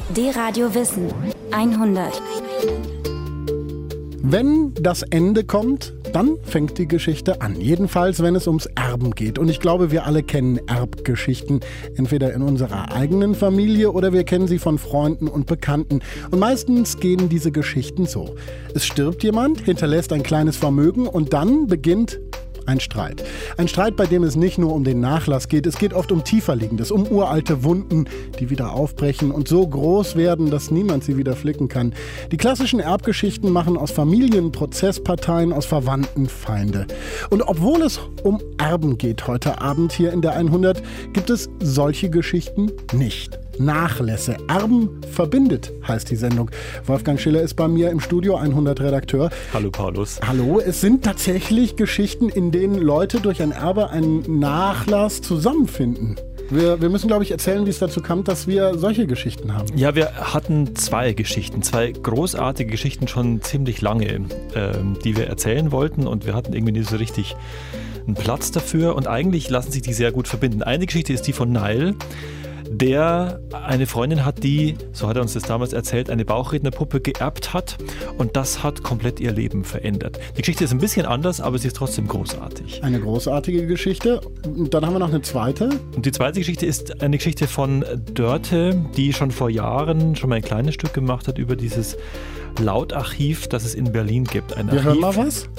D-Radio Wissen 100. Wenn das Ende kommt, dann fängt die Geschichte an. Jedenfalls, wenn es ums Erben geht. Und ich glaube, wir alle kennen Erbgeschichten. Entweder in unserer eigenen Familie oder wir kennen sie von Freunden und Bekannten. Und meistens gehen diese Geschichten so. Es stirbt jemand, hinterlässt ein kleines Vermögen und dann beginnt ein Streit. Ein Streit, bei dem es nicht nur um den Nachlass geht, es geht oft um Tieferliegendes, um uralte Wunden, die wieder aufbrechen und so groß werden, dass niemand sie wieder flicken kann. Die klassischen Erbgeschichten machen aus Familien Prozessparteien, aus Verwandten Feinde. Und obwohl es um Erben geht heute Abend hier in der 100, gibt es solche Geschichten nicht. Nachlässe. Erben verbindet, heißt die Sendung. Wolfgang Schiller ist bei mir im Studio, 100 Redakteur. Hallo Paulus. Hallo, es sind tatsächlich Geschichten, in denen Leute durch ein Erbe einen Nachlass zusammenfinden. Wir müssen, glaube ich, erzählen, wie es dazu kam, dass wir solche Geschichten haben. Ja, wir hatten zwei großartige Geschichten schon ziemlich lange, die wir erzählen wollten und wir hatten irgendwie nicht so richtig einen Platz dafür und eigentlich lassen sich die sehr gut verbinden. Eine Geschichte ist die von Nile, der eine Freundin hat, die, so hat er uns das damals erzählt, eine Bauchrednerpuppe geerbt hat und das hat komplett ihr Leben verändert. Die Geschichte ist ein bisschen anders, aber sie ist trotzdem großartig. Eine großartige Geschichte. Und dann haben wir noch eine zweite. Und die zweite Geschichte ist eine Geschichte von Dörte, die schon vor Jahren schon mal ein kleines Stück gemacht hat über dieses Lautarchiv, das es in Berlin gibt. Ein Wir hören mal was.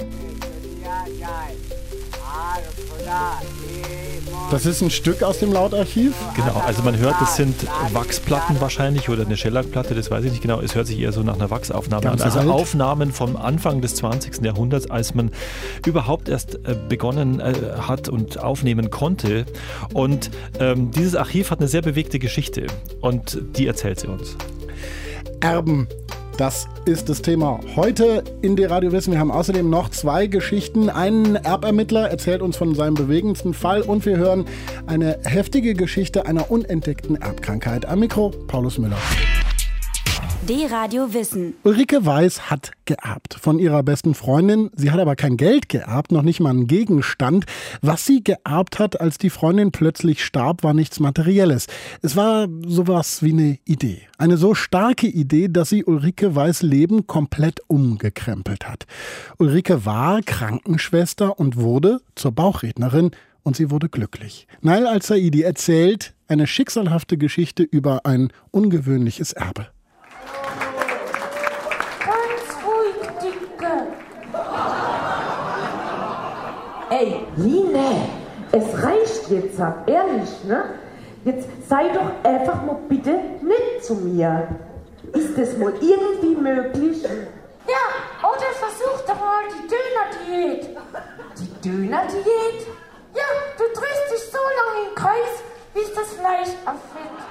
Das ist ein Stück aus dem Lautarchiv? Genau, also man hört, das sind Wachsplatten wahrscheinlich oder eine Schellackplatte, das weiß ich nicht genau. Es hört sich eher so nach einer Wachsaufnahme an. Also Aufnahmen vom Anfang des 20. Jahrhunderts, als man überhaupt erst begonnen hat und aufnehmen konnte. Und dieses Archiv hat eine sehr bewegte Geschichte und die erzählt sie uns. Erben. Das ist das Thema heute in D-Radio Wissen. Wir haben außerdem noch zwei Geschichten. Ein Erbermittler erzählt uns von seinem bewegendsten Fall und wir hören eine heftige Geschichte einer unentdeckten Erbkrankheit. Am Mikro Paulus Müller. D-Radio Wissen. Ulrike Weiß hat geerbt von ihrer besten Freundin. Sie hat aber kein Geld geerbt, noch nicht mal einen Gegenstand. Was sie geerbt hat, als die Freundin plötzlich starb, war nichts Materielles. Es war sowas wie eine Idee. Eine so starke Idee, dass sie Ulrike Weiß' Leben komplett umgekrempelt hat. Ulrike war Krankenschwester und wurde zur Bauchrednerin und sie wurde glücklich. Nail Al-Saidi erzählt eine schicksalhafte Geschichte über ein ungewöhnliches Erbe. Ey, Line, es reicht jetzt, ehrlich, ne? Jetzt sei doch einfach mal bitte nett zu mir. Ist das mal irgendwie möglich? Ja, oder versuch doch mal die Dönerdiät. Die Dönerdiät? Ja, du drehst dich so lange im Kreis, bis das Fleisch auffällt.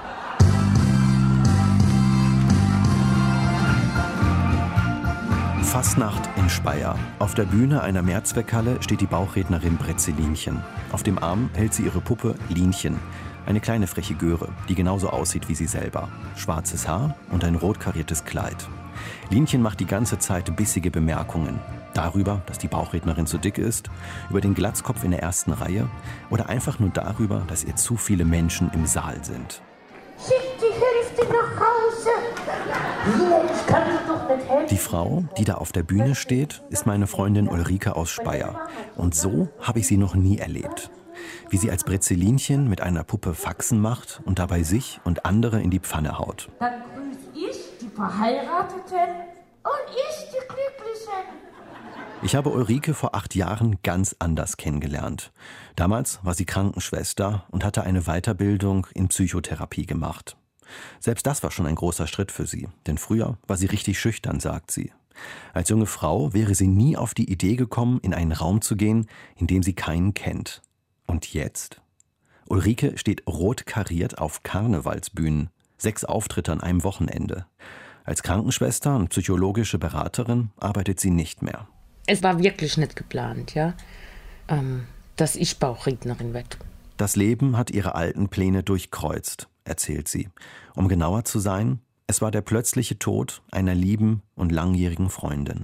Fastnacht in Speyer. Auf der Bühne einer Mehrzweckhalle steht die Bauchrednerin Brezelinchen. Auf dem Arm hält sie ihre Puppe Linchen. Eine kleine freche Göre, die genauso aussieht wie sie selber. Schwarzes Haar und ein rot kariertes Kleid. Linchen macht die ganze Zeit bissige Bemerkungen. Darüber, dass die Bauchrednerin zu dick ist, über den Glatzkopf in der ersten Reihe oder einfach nur darüber, dass ihr zu viele Menschen im Saal sind. Schick die Hälfte nach Hause. Ich kann dir doch nicht helfen. Die Frau, die da auf der Bühne steht, ist meine Freundin Ulrike aus Speyer. Und so habe ich sie noch nie erlebt. Wie sie als Brezelinchen mit einer Puppe Faxen macht und dabei sich und andere in die Pfanne haut. Dann grüß ich die Verheirateten und ich die Glücklichen. Ich habe Ulrike vor 8 Jahren ganz anders kennengelernt. Damals war sie Krankenschwester und hatte eine Weiterbildung in Psychotherapie gemacht. Selbst das war schon ein großer Schritt für sie, denn früher war sie richtig schüchtern, sagt sie. Als junge Frau wäre sie nie auf die Idee gekommen, in einen Raum zu gehen, in dem sie keinen kennt. Und jetzt? Ulrike steht rot kariert auf Karnevalsbühnen, 6 Auftritte an einem Wochenende. Als Krankenschwester und psychologische Beraterin arbeitet sie nicht mehr. Es war wirklich nicht geplant, ja, dass ich Bauchrednerin werde. Das Leben hat ihre alten Pläne durchkreuzt, erzählt sie. Um genauer zu sein, es war der plötzliche Tod einer lieben und langjährigen Freundin.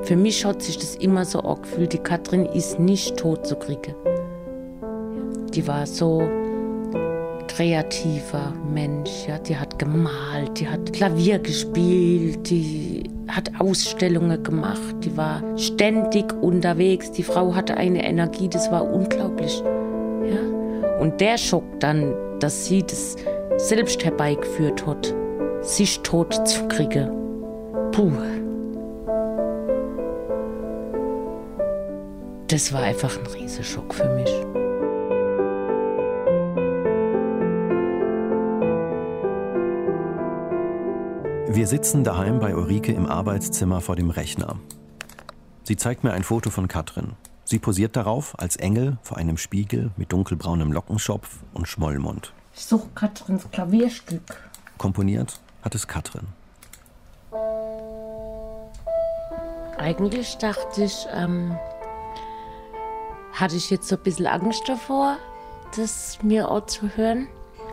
Für mich hat sich das immer so angefühlt, die Katrin ist nicht tot zu kriegen. Die war so kreativer Mensch, ja. Die hat gemalt, die hat Klavier gespielt, die hat Ausstellungen gemacht, die war ständig unterwegs. Die Frau hatte eine Energie, das war unglaublich. Ja. Und der Schock dann, dass sie das selbst herbeigeführt hat, sich tot zu kriegen. Puh. Das war einfach ein Riesenschock für mich. Wir sitzen daheim bei Ulrike im Arbeitszimmer vor dem Rechner. Sie zeigt mir ein Foto von Katrin. Sie posiert darauf als Engel vor einem Spiegel mit dunkelbraunem Lockenschopf und Schmollmund. Ich suche Katrins Klavierstück. Komponiert hat es Katrin. Eigentlich dachte ich, hatte ich jetzt so ein bisschen Angst davor, das mir auch zu hören.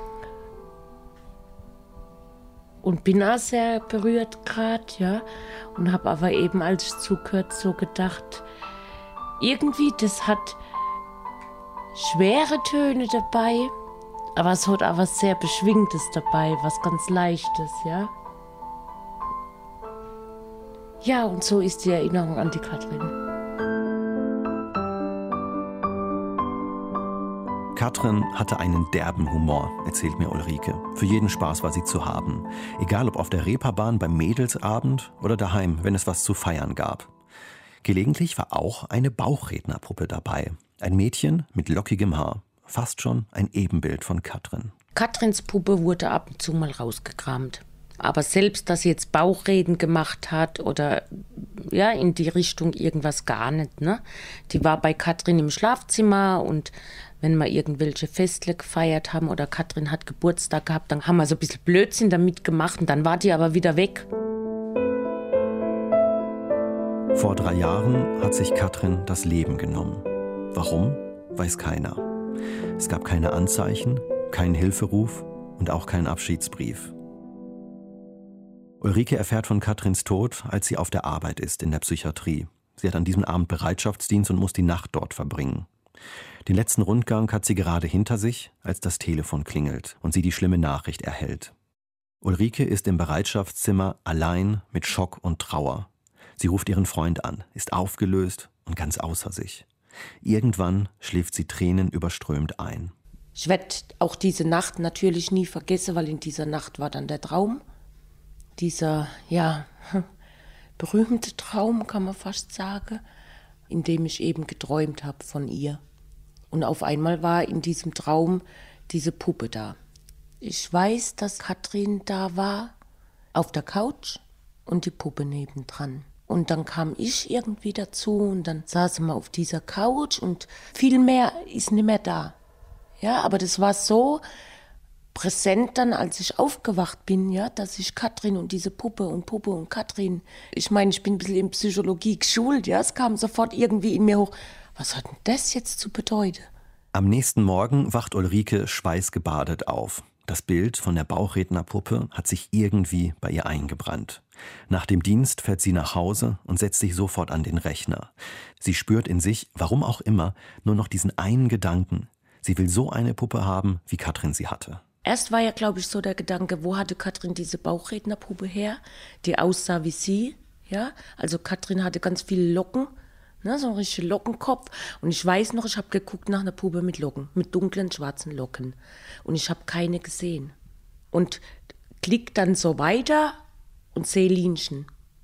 Und bin auch sehr berührt gerade, ja. Und habe aber eben, als ich zugehört, so gedacht, irgendwie, das hat schwere Töne dabei, aber es hat auch was sehr Beschwingtes dabei, was ganz Leichtes, ja. Ja, und so ist die Erinnerung an die Katrin. Katrin hatte einen derben Humor, erzählt mir Ulrike. Für jeden Spaß war sie zu haben. Egal ob auf der Reeperbahn beim Mädelsabend oder daheim, wenn es was zu feiern gab. Gelegentlich war auch eine Bauchrednerpuppe dabei. Ein Mädchen mit lockigem Haar. Fast schon ein Ebenbild von Katrin. Katrins Puppe wurde ab und zu mal rausgekramt. Aber selbst, dass sie jetzt Bauchreden gemacht hat oder ja, in die Richtung irgendwas gar nicht. Ne? Die war bei Katrin im Schlafzimmer und wenn wir irgendwelche Festle gefeiert haben oder Katrin hat Geburtstag gehabt, dann haben wir so ein bisschen Blödsinn damit gemacht und dann war die aber wieder weg. Vor 3 Jahren hat sich Katrin das Leben genommen. Warum, weiß keiner. Es gab keine Anzeichen, keinen Hilferuf und auch keinen Abschiedsbrief. Ulrike erfährt von Katrins Tod, als sie auf der Arbeit ist in der Psychiatrie. Sie hat an diesem Abend Bereitschaftsdienst und muss die Nacht dort verbringen. Den letzten Rundgang hat sie gerade hinter sich, als das Telefon klingelt und sie die schlimme Nachricht erhält. Ulrike ist im Bereitschaftszimmer allein mit Schock und Trauer. Sie ruft ihren Freund an, ist aufgelöst und ganz außer sich. Irgendwann schläft sie tränenüberströmt ein. Ich werde auch diese Nacht natürlich nie vergessen, weil in dieser Nacht war dann der Traum. Dieser, ja, berühmte Traum, kann man fast sagen, in dem ich eben geträumt habe von ihr. Und auf einmal war in diesem Traum diese Puppe da. Ich weiß, dass Katrin da war, auf der Couch und die Puppe nebendran. Und dann kam ich irgendwie dazu und dann saßen wir auf dieser Couch und viel mehr ist nicht mehr da. Ja, aber das war so präsent dann, als ich aufgewacht bin, ja, dass ich Katrin und diese Puppe und Katrin, ich meine, ich bin ein bisschen in Psychologie geschult, ja, es kam sofort irgendwie in mir hoch, was hat denn das jetzt zu bedeuten? Am nächsten Morgen wacht Ulrike schweißgebadet auf. Das Bild von der Bauchrednerpuppe hat sich irgendwie bei ihr eingebrannt. Nach dem Dienst fährt sie nach Hause und setzt sich sofort an den Rechner. Sie spürt in sich, warum auch immer, nur noch diesen einen Gedanken. Sie will so eine Puppe haben, wie Katrin sie hatte. Erst war ja, glaube ich, so der Gedanke, wo hatte Katrin diese Bauchrednerpuppe her, die aussah wie sie, ja? Also Katrin hatte ganz viele Locken, ne, so einen richtigen Lockenkopf. Und ich weiß noch, ich habe geguckt nach einer Puppe mit Locken, mit dunklen, schwarzen Locken. Und ich habe keine gesehen. Und klick dann so weiter und sehe Linchen.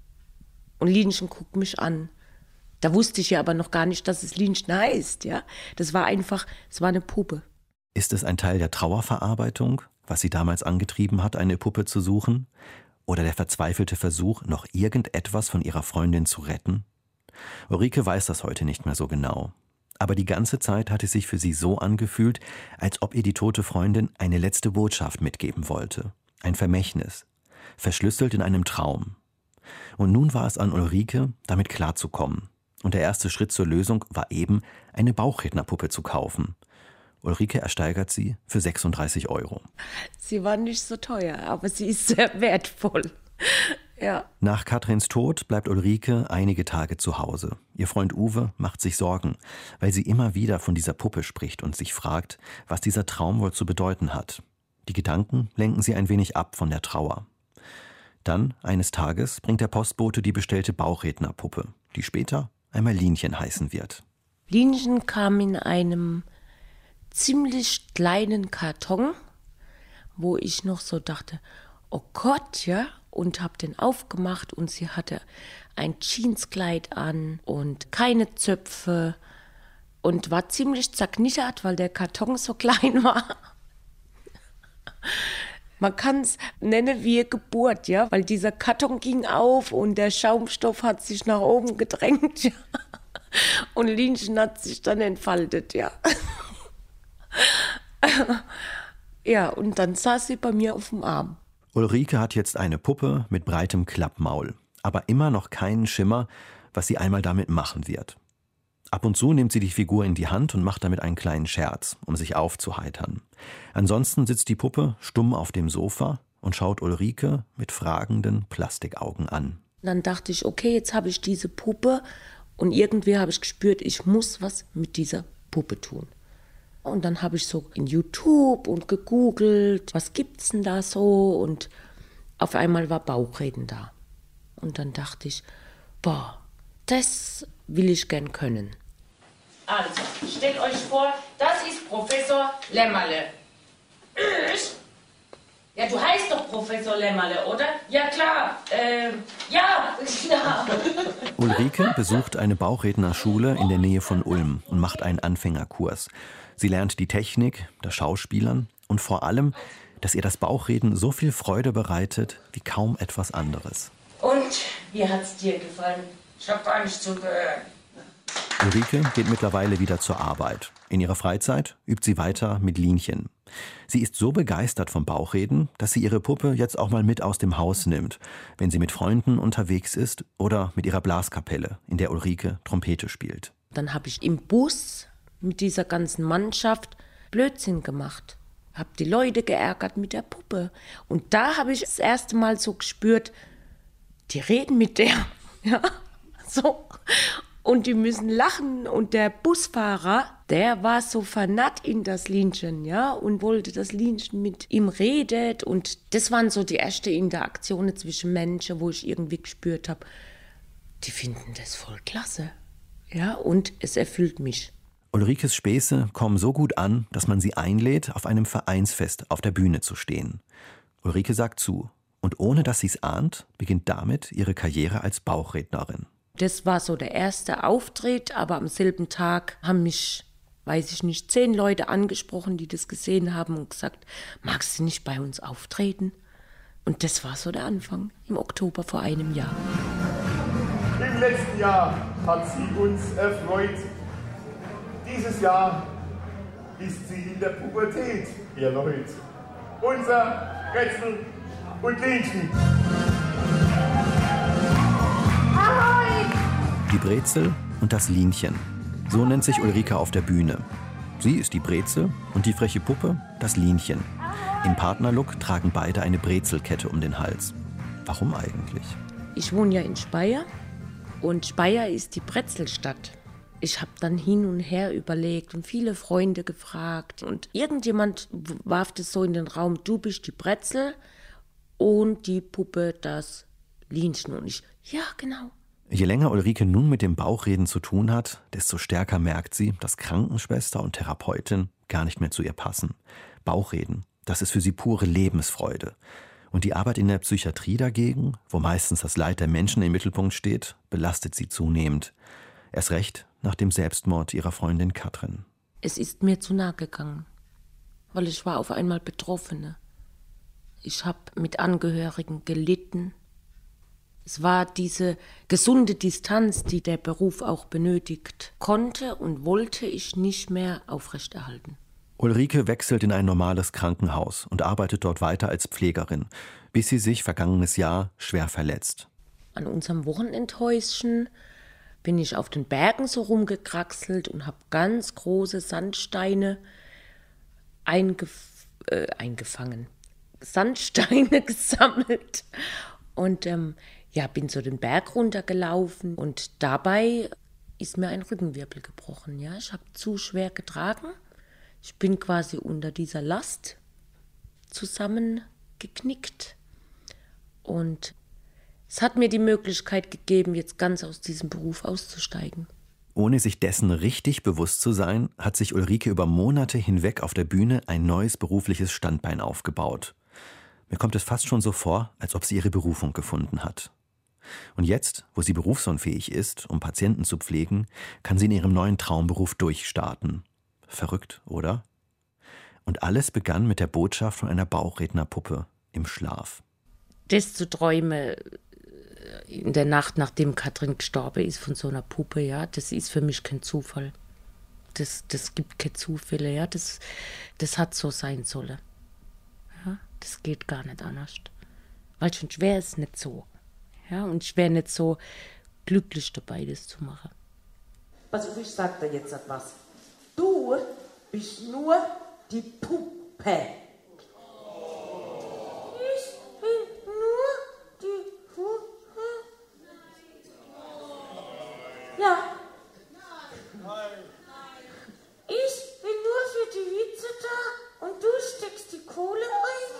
Und Linchen guckt mich an. Da wusste ich ja aber noch gar nicht, dass es Linchen heißt, ja? Das war einfach, es war eine Puppe. Ist es ein Teil der Trauerverarbeitung, was sie damals angetrieben hat, eine Puppe zu suchen? Oder der verzweifelte Versuch, noch irgendetwas von ihrer Freundin zu retten? Ulrike weiß das heute nicht mehr so genau. Aber die ganze Zeit hat es sich für sie so angefühlt, als ob ihr die tote Freundin eine letzte Botschaft mitgeben wollte. Ein Vermächtnis. Verschlüsselt in einem Traum. Und nun war es an Ulrike, damit klarzukommen. Und der erste Schritt zur Lösung war eben, eine Bauchrednerpuppe zu kaufen. Ulrike ersteigert sie für 36 €. Sie war nicht so teuer, aber sie ist sehr wertvoll. Ja. Nach Katrins Tod bleibt Ulrike einige Tage zu Hause. Ihr Freund Uwe macht sich Sorgen, weil sie immer wieder von dieser Puppe spricht und sich fragt, was dieser Traum wohl zu bedeuten hat. Die Gedanken lenken sie ein wenig ab von der Trauer. Dann, eines Tages, bringt der Postbote die bestellte Bauchrednerpuppe, die später einmal Linchen heißen wird. Linchen kam in einem ziemlich kleinen Karton, wo ich noch so dachte, oh Gott, ja, und habe den aufgemacht und sie hatte ein Jeanskleid an und keine Zöpfe und war ziemlich zerknittert, weil der Karton so klein war. Man kann es nennen wie eine Geburt, ja, weil dieser Karton ging auf und der Schaumstoff hat sich nach oben gedrängt, ja. Und Linchen hat sich dann entfaltet, ja. Ja, und dann saß sie bei mir auf dem Arm. Ulrike hat jetzt eine Puppe mit breitem Klappmaul, aber immer noch keinen Schimmer, was sie einmal damit machen wird. Ab und zu nimmt sie die Figur in die Hand und macht damit einen kleinen Scherz, um sich aufzuheitern. Ansonsten sitzt die Puppe stumm auf dem Sofa und schaut Ulrike mit fragenden Plastikaugen an. Dann dachte ich, okay, jetzt habe ich diese Puppe und irgendwie habe ich gespürt, ich muss was mit dieser Puppe tun. Und dann habe ich so in YouTube und gegoogelt, was gibt's denn da so? Und auf einmal war Bauchreden da. Und dann dachte ich, boah, das will ich gern können. Also, stellt euch vor, das ist Professor Lämmerle. Ja, du heißt doch Professor Lämmerle, oder? Ja, klar. Ja. Ulrike besucht eine Bauchrednerschule in der Nähe von Ulm und macht einen Anfängerkurs. Sie lernt die Technik, das Schauspielern und vor allem, dass ihr das Bauchreden so viel Freude bereitet wie kaum etwas anderes. Und wie hat's dir gefallen? Ich hab gar nicht zugehört. Ulrike geht mittlerweile wieder zur Arbeit. In ihrer Freizeit übt sie weiter mit Linchen. Sie ist so begeistert vom Bauchreden, dass sie ihre Puppe jetzt auch mal mit aus dem Haus nimmt, wenn sie mit Freunden unterwegs ist oder mit ihrer Blaskapelle, in der Ulrike Trompete spielt. Dann habe ich im Bus mit dieser ganzen Mannschaft Blödsinn gemacht. Habe die Leute geärgert mit der Puppe. Und da habe ich das erste Mal so gespürt, die reden mit der. Ja, so. Und die müssen lachen. Und der Busfahrer, der war so vernarrt in das Linchen, ja, und wollte, dass Linchen mit ihm redet. Und das waren so die ersten Interaktionen zwischen Menschen, wo ich irgendwie gespürt habe, die finden das voll klasse. Ja, und es erfüllt mich. Ulrikes Späße kommen so gut an, dass man sie einlädt, auf einem Vereinsfest auf der Bühne zu stehen. Ulrike sagt zu. Und ohne dass sie es ahnt, beginnt damit ihre Karriere als Bauchrednerin. Das war so der erste Auftritt, aber am selben Tag haben mich, weiß ich nicht, 10 Leute angesprochen, die das gesehen haben und gesagt, magst du nicht bei uns auftreten? Und das war so der Anfang, im Oktober vor einem Jahr. Im letzten Jahr hat sie uns erfreut. Dieses Jahr ist sie in der Pubertät, ihr Leute. Unser Rätsel und Linchen. Die Brezel und das Linchen. So nennt sich Ulrike auf der Bühne. Sie ist die Brezel und die freche Puppe das Linchen. Im Partnerlook tragen beide eine Brezelkette um den Hals. Warum eigentlich? Ich wohne ja in Speyer und Speyer ist die Brezelstadt. Ich habe dann hin und her überlegt und viele Freunde gefragt. Und irgendjemand warf das so in den Raum, du bist die Brezel und die Puppe das Linchen. Und ich, ja, genau. Je länger Ulrike nun mit dem Bauchreden zu tun hat, desto stärker merkt sie, dass Krankenschwester und Therapeutin gar nicht mehr zu ihr passen. Bauchreden, das ist für sie pure Lebensfreude. Und die Arbeit in der Psychiatrie dagegen, wo meistens das Leid der Menschen im Mittelpunkt steht, belastet sie zunehmend. Erst recht nach dem Selbstmord ihrer Freundin Katrin. Es ist mir zu nahe gegangen, weil ich war auf einmal Betroffene. Ich habe mit Angehörigen gelitten. Es war diese gesunde Distanz, die der Beruf auch benötigt, konnte und wollte ich nicht mehr aufrechterhalten. Ulrike wechselt in ein normales Krankenhaus und arbeitet dort weiter als Pflegerin, bis sie sich vergangenes Jahr schwer verletzt. An unserem Wochenendhäuschen bin ich auf den Bergen so rumgekraxelt und habe ganz große Sandsteine eingefangen. Sandsteine gesammelt Und bin so den Berg runtergelaufen und dabei ist mir ein Rückenwirbel gebrochen. Ja? Ich habe zu schwer getragen. Ich bin quasi unter dieser Last zusammengeknickt. Und es hat mir die Möglichkeit gegeben, jetzt ganz aus diesem Beruf auszusteigen. Ohne sich dessen richtig bewusst zu sein, hat sich Ulrike über Monate hinweg auf der Bühne ein neues berufliches Standbein aufgebaut. Mir kommt es fast schon so vor, als ob sie ihre Berufung gefunden hat. Und jetzt, wo sie berufsunfähig ist, um Patienten zu pflegen, kann sie in ihrem neuen Traumberuf durchstarten. Verrückt, oder? Und alles begann mit der Botschaft von einer Bauchrednerpuppe im Schlaf. Das zu träumen in der Nacht, nachdem Katrin gestorben ist, von so einer Puppe, ja, das ist für mich kein Zufall. Das gibt keine Zufälle, ja, das hat so sein sollen. Ja, das geht gar nicht anders. Weil sonst wäre es nicht so. Ja, und ich wäre nicht so glücklich dabei, das zu machen. Also ich sag dir jetzt etwas. Du bist nur die Puppe. Ich bin nur die Puppe. Ja. Ich bin nur für die Witze da und du steckst die Kohle ein.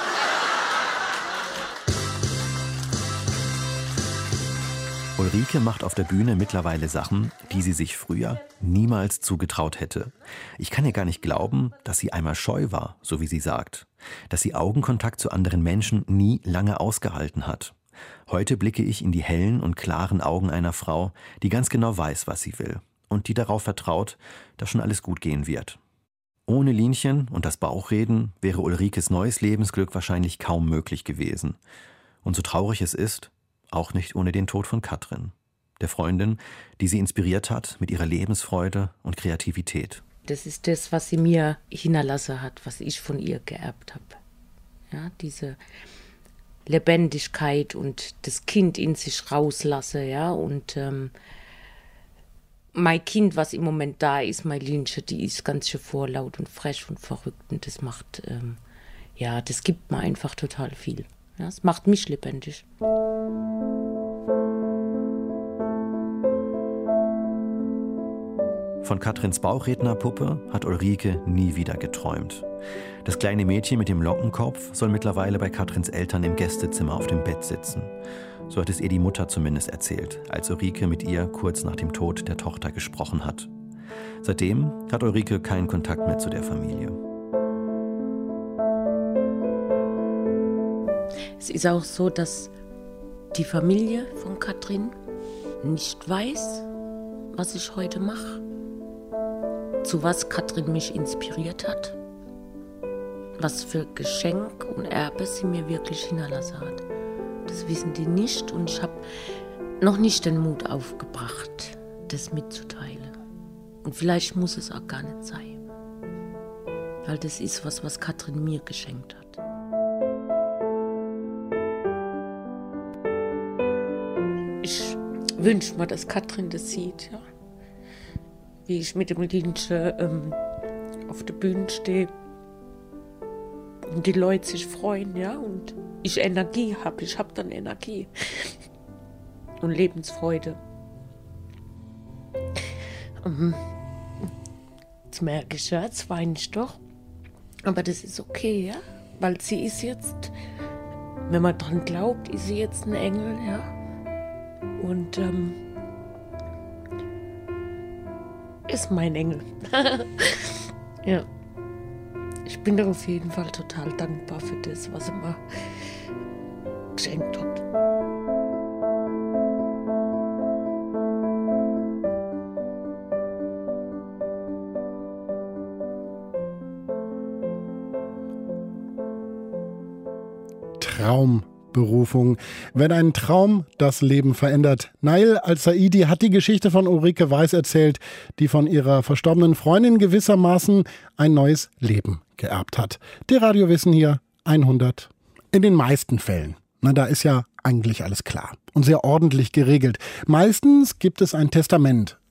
Ulrike macht auf der Bühne mittlerweile Sachen, die sie sich früher niemals zugetraut hätte. Ich kann ihr gar nicht glauben, dass sie einmal scheu war, so wie sie sagt. Dass sie Augenkontakt zu anderen Menschen nie lange ausgehalten hat. Heute blicke ich in die hellen und klaren Augen einer Frau, die ganz genau weiß, was sie will. Und die darauf vertraut, dass schon alles gut gehen wird. Ohne Linchen und das Bauchreden wäre Ulrikes neues Lebensglück wahrscheinlich kaum möglich gewesen. Und so traurig es ist, auch nicht ohne den Tod von Katrin, der Freundin, die sie inspiriert hat mit ihrer Lebensfreude und Kreativität. Das ist das, was sie mir hinterlassen hat, was ich von ihr geerbt habe. Ja, diese Lebendigkeit und das Kind in sich rauslasse, ja, und mein Kind, was im Moment da ist, mein Linche, die ist ganz schön vorlaut und frech und verrückt und das macht, das gibt mir einfach total viel. Ja, es macht mich lebendig. Von Katrins Bauchrednerpuppe hat Ulrike nie wieder geträumt. Das kleine Mädchen mit dem Lockenkopf soll mittlerweile bei Katrins Eltern im Gästezimmer auf dem Bett sitzen. So hat es ihr die Mutter zumindest erzählt, als Ulrike mit ihr kurz nach dem Tod der Tochter gesprochen hat. Seitdem hat Ulrike keinen Kontakt mehr zu der Familie. Es ist auch so, dass die Familie von Katrin nicht weiß, was ich heute mache, zu was Katrin mich inspiriert hat, was für Geschenk und Erbe sie mir wirklich hinterlassen hat. Das wissen die nicht und ich habe noch nicht den Mut aufgebracht, das mitzuteilen. Und vielleicht muss es auch gar nicht sein, weil das ist was Katrin mir geschenkt hat. Ich wünsche mir, dass Katrin das sieht, ja. Wie ich mit dem Linche auf der Bühne stehe und die Leute sich freuen, ja, und ich Energie habe. Ich habe dann Energie und Lebensfreude. Jetzt merke ich, ja, jetzt weine ich doch. Aber das ist okay, ja, weil sie ist jetzt, wenn man dran glaubt, ist sie jetzt ein Engel, ja. Und ist mein Engel. Ja. Ich bin da auf jeden Fall total dankbar für das, was er mir geschenkt hat. Traumberufung. Wenn ein Traum das Leben verändert. Nail Al-Saidi hat die Geschichte von Ulrike Weiß erzählt, die von ihrer verstorbenen Freundin gewissermaßen ein neues Leben geerbt hat. Die Radiowissen hier 100. In den meisten Fällen. Na, da ist ja eigentlich alles klar und sehr ordentlich geregelt. Meistens gibt es ein Testament,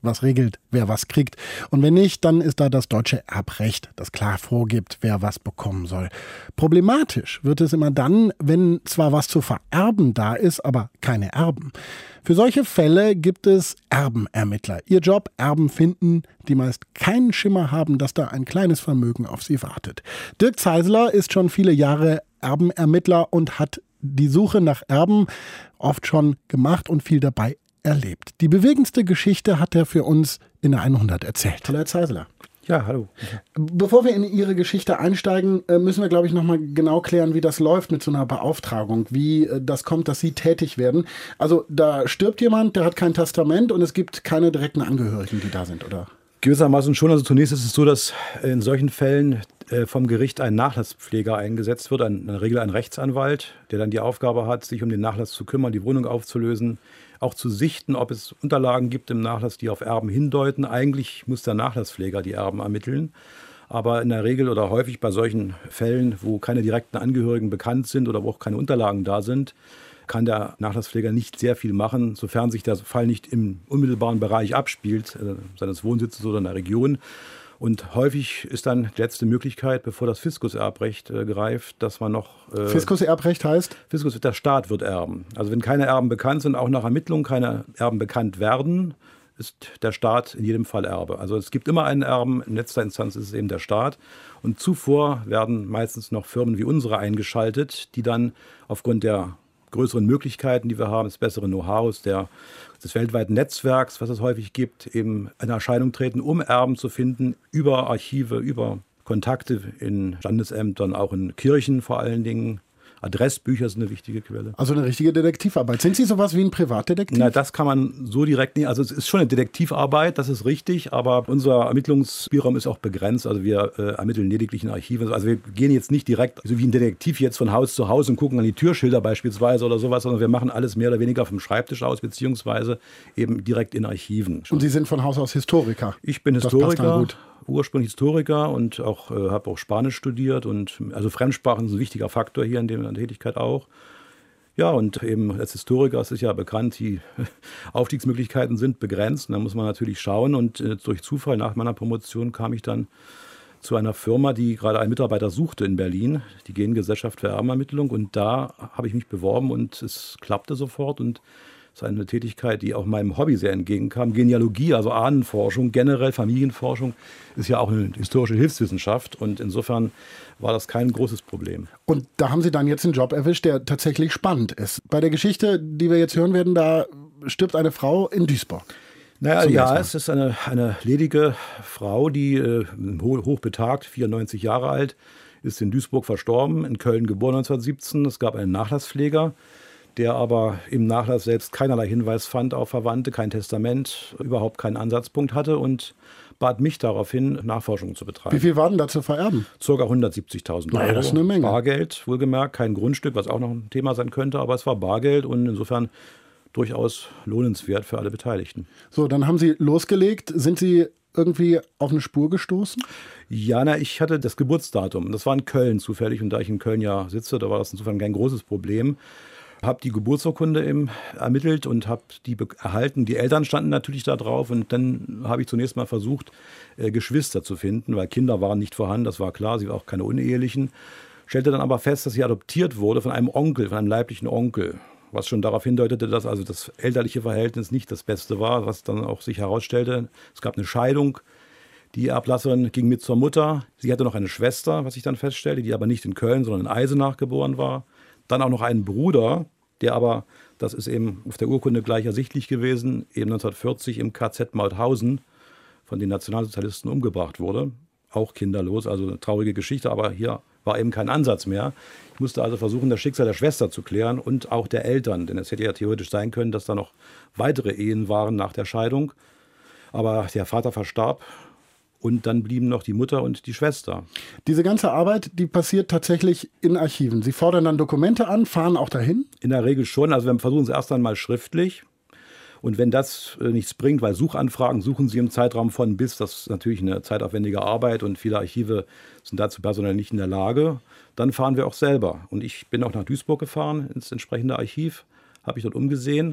was regelt, wer was kriegt. Und wenn nicht, dann ist da das deutsche Erbrecht, das klar vorgibt, wer was bekommen soll. Problematisch wird es immer dann, wenn zwar was zu vererben da ist, aber keine Erben. Für solche Fälle gibt es Erbenermittler. Ihr Job, Erben finden, die meist keinen Schimmer haben, dass da ein kleines Vermögen auf sie wartet. Dirk Zeisler ist schon viele Jahre Erbenermittler und hat die Suche nach Erben oft schon gemacht und viel dabei erlebt. Die bewegendste Geschichte hat er für uns in der 100 erzählt. Hallo Herr Zeisler. Ja, hallo. Bevor wir in Ihre Geschichte einsteigen, müssen wir, glaube ich, nochmal genau klären, wie das läuft mit so einer Beauftragung, wie das kommt, dass Sie tätig werden. Also da stirbt jemand, der hat kein Testament und es gibt keine direkten Angehörigen, die da sind, oder? Gewissermaßen schon. Also zunächst ist es so, dass in solchen Fällen vom Gericht ein Nachlasspfleger eingesetzt wird, in der Regel ein Rechtsanwalt, der dann die Aufgabe hat, sich um den Nachlass zu kümmern, die Wohnung aufzulösen, auch zu sichten, ob es Unterlagen gibt im Nachlass, die auf Erben hindeuten. Eigentlich muss der Nachlasspfleger die Erben ermitteln. Aber in der Regel oder häufig bei solchen Fällen, wo keine direkten Angehörigen bekannt sind oder wo auch keine Unterlagen da sind, kann der Nachlasspfleger nicht sehr viel machen, sofern sich der Fall nicht im unmittelbaren Bereich abspielt, seines Wohnsitzes oder in der Region. Und häufig ist dann die letzte Möglichkeit, bevor das Fiskuserbrecht greift, dass man noch... Fiskuserbrecht heißt? Der Staat wird erben. Also wenn keine Erben bekannt sind, auch nach Ermittlung keine Erben bekannt werden, ist der Staat in jedem Fall Erbe. Also es gibt immer einen Erben, in letzter Instanz ist es eben der Staat. Und zuvor werden meistens noch Firmen wie unsere eingeschaltet, die dann aufgrund der größeren Möglichkeiten, die wir haben, des besseren Know-hows, des weltweiten Netzwerks, was es häufig gibt, eben in Erscheinung treten, um Erben zu finden, über Archive, über Kontakte in Standesämtern, auch in Kirchen vor allen Dingen. Adressbücher sind eine wichtige Quelle. Also eine richtige Detektivarbeit. Sind Sie sowas wie ein Privatdetektiv? Na, das kann man so direkt nicht. Also es ist schon eine Detektivarbeit, das ist richtig, aber unser Ermittlungsspielraum ist auch begrenzt. Also wir ermitteln lediglich in Archiven. Also wir gehen jetzt nicht direkt, so wie ein Detektiv jetzt von Haus zu Haus und gucken an die Türschilder beispielsweise oder sowas, sondern wir machen alles mehr oder weniger vom Schreibtisch aus, beziehungsweise eben direkt in Archiven. Und Sie sind von Haus aus Historiker? Ich bin Historiker. Ursprünglich Historiker und auch habe auch Spanisch studiert und also Fremdsprachen ist ein wichtiger Faktor hier in der Tätigkeit auch. Ja, und eben als Historiker ist es ja bekannt, die Aufstiegsmöglichkeiten sind begrenzt. Und da muss man natürlich schauen. Und durch Zufall nach meiner Promotion kam ich dann zu einer Firma, die gerade einen Mitarbeiter suchte in Berlin, die Gengesellschaft für Erbenermittlung. Und da habe ich mich beworben und es klappte sofort. Und das ist eine Tätigkeit, die auch meinem Hobby sehr entgegenkam. Genealogie, also Ahnenforschung, generell Familienforschung, ist ja auch eine historische Hilfswissenschaft. Und insofern war das kein großes Problem. Und da haben Sie dann jetzt einen Job erwischt, der tatsächlich spannend ist. Bei der Geschichte, die wir jetzt hören werden, da stirbt eine Frau in Duisburg. Naja, ja, es ist eine ledige Frau, die hochbetagt, 94 Jahre alt, ist in Duisburg verstorben, in Köln geboren 1917. Es gab einen Nachlasspfleger, der aber im Nachlass selbst keinerlei Hinweis fand auf Verwandte, kein Testament, überhaupt keinen Ansatzpunkt hatte und bat mich daraufhin, Nachforschungen zu betreiben. Wie viel war denn da zu vererben? Circa 170.000 Euro. Naja, das ist eine Menge. Bargeld, wohlgemerkt, kein Grundstück, was auch noch ein Thema sein könnte, aber es war Bargeld und insofern durchaus lohnenswert für alle Beteiligten. So, dann haben Sie losgelegt. Sind Sie irgendwie auf eine Spur gestoßen? Ja, ich hatte das Geburtsdatum. Das war in Köln zufällig und da ich in Köln ja sitze, da war das insofern kein großes Problem. Habe die Geburtsurkunde ermittelt und habe die erhalten. Die Eltern standen natürlich da drauf und dann habe ich zunächst mal versucht, Geschwister zu finden, weil Kinder waren nicht vorhanden, das war klar, sie waren auch keine unehelichen. Stellte dann aber fest, dass sie adoptiert wurde von einem Onkel, von einem leiblichen Onkel, was schon darauf hindeutete, dass also das elterliche Verhältnis nicht das Beste war, was dann auch sich herausstellte. Es gab eine Scheidung. Die Erblasserin ging mit zur Mutter. Sie hatte noch eine Schwester, was ich dann feststellte, die aber nicht in Köln, sondern in Eisenach geboren war. Dann auch noch einen Bruder, der aber, das ist eben auf der Urkunde gleich ersichtlich gewesen, eben 1940 im KZ Mauthausen von den Nationalsozialisten umgebracht wurde. Auch kinderlos, also eine traurige Geschichte, aber hier war eben kein Ansatz mehr. Ich musste also versuchen, das Schicksal der Schwester zu klären und auch der Eltern, denn es hätte ja theoretisch sein können, dass da noch weitere Ehen waren nach der Scheidung. Aber der Vater verstarb. Und dann blieben noch die Mutter und die Schwester. Diese ganze Arbeit, die passiert tatsächlich in Archiven. Sie fordern dann Dokumente an, fahren auch dahin? In der Regel schon. Also wir versuchen es erst einmal schriftlich. Und wenn das nichts bringt, weil Suchanfragen suchen Sie im Zeitraum von bis, das ist natürlich eine zeitaufwendige Arbeit und viele Archive sind dazu personell nicht in der Lage, dann fahren wir auch selber. Und ich bin auch nach Duisburg gefahren, ins entsprechende Archiv, habe mich dort umgesehen.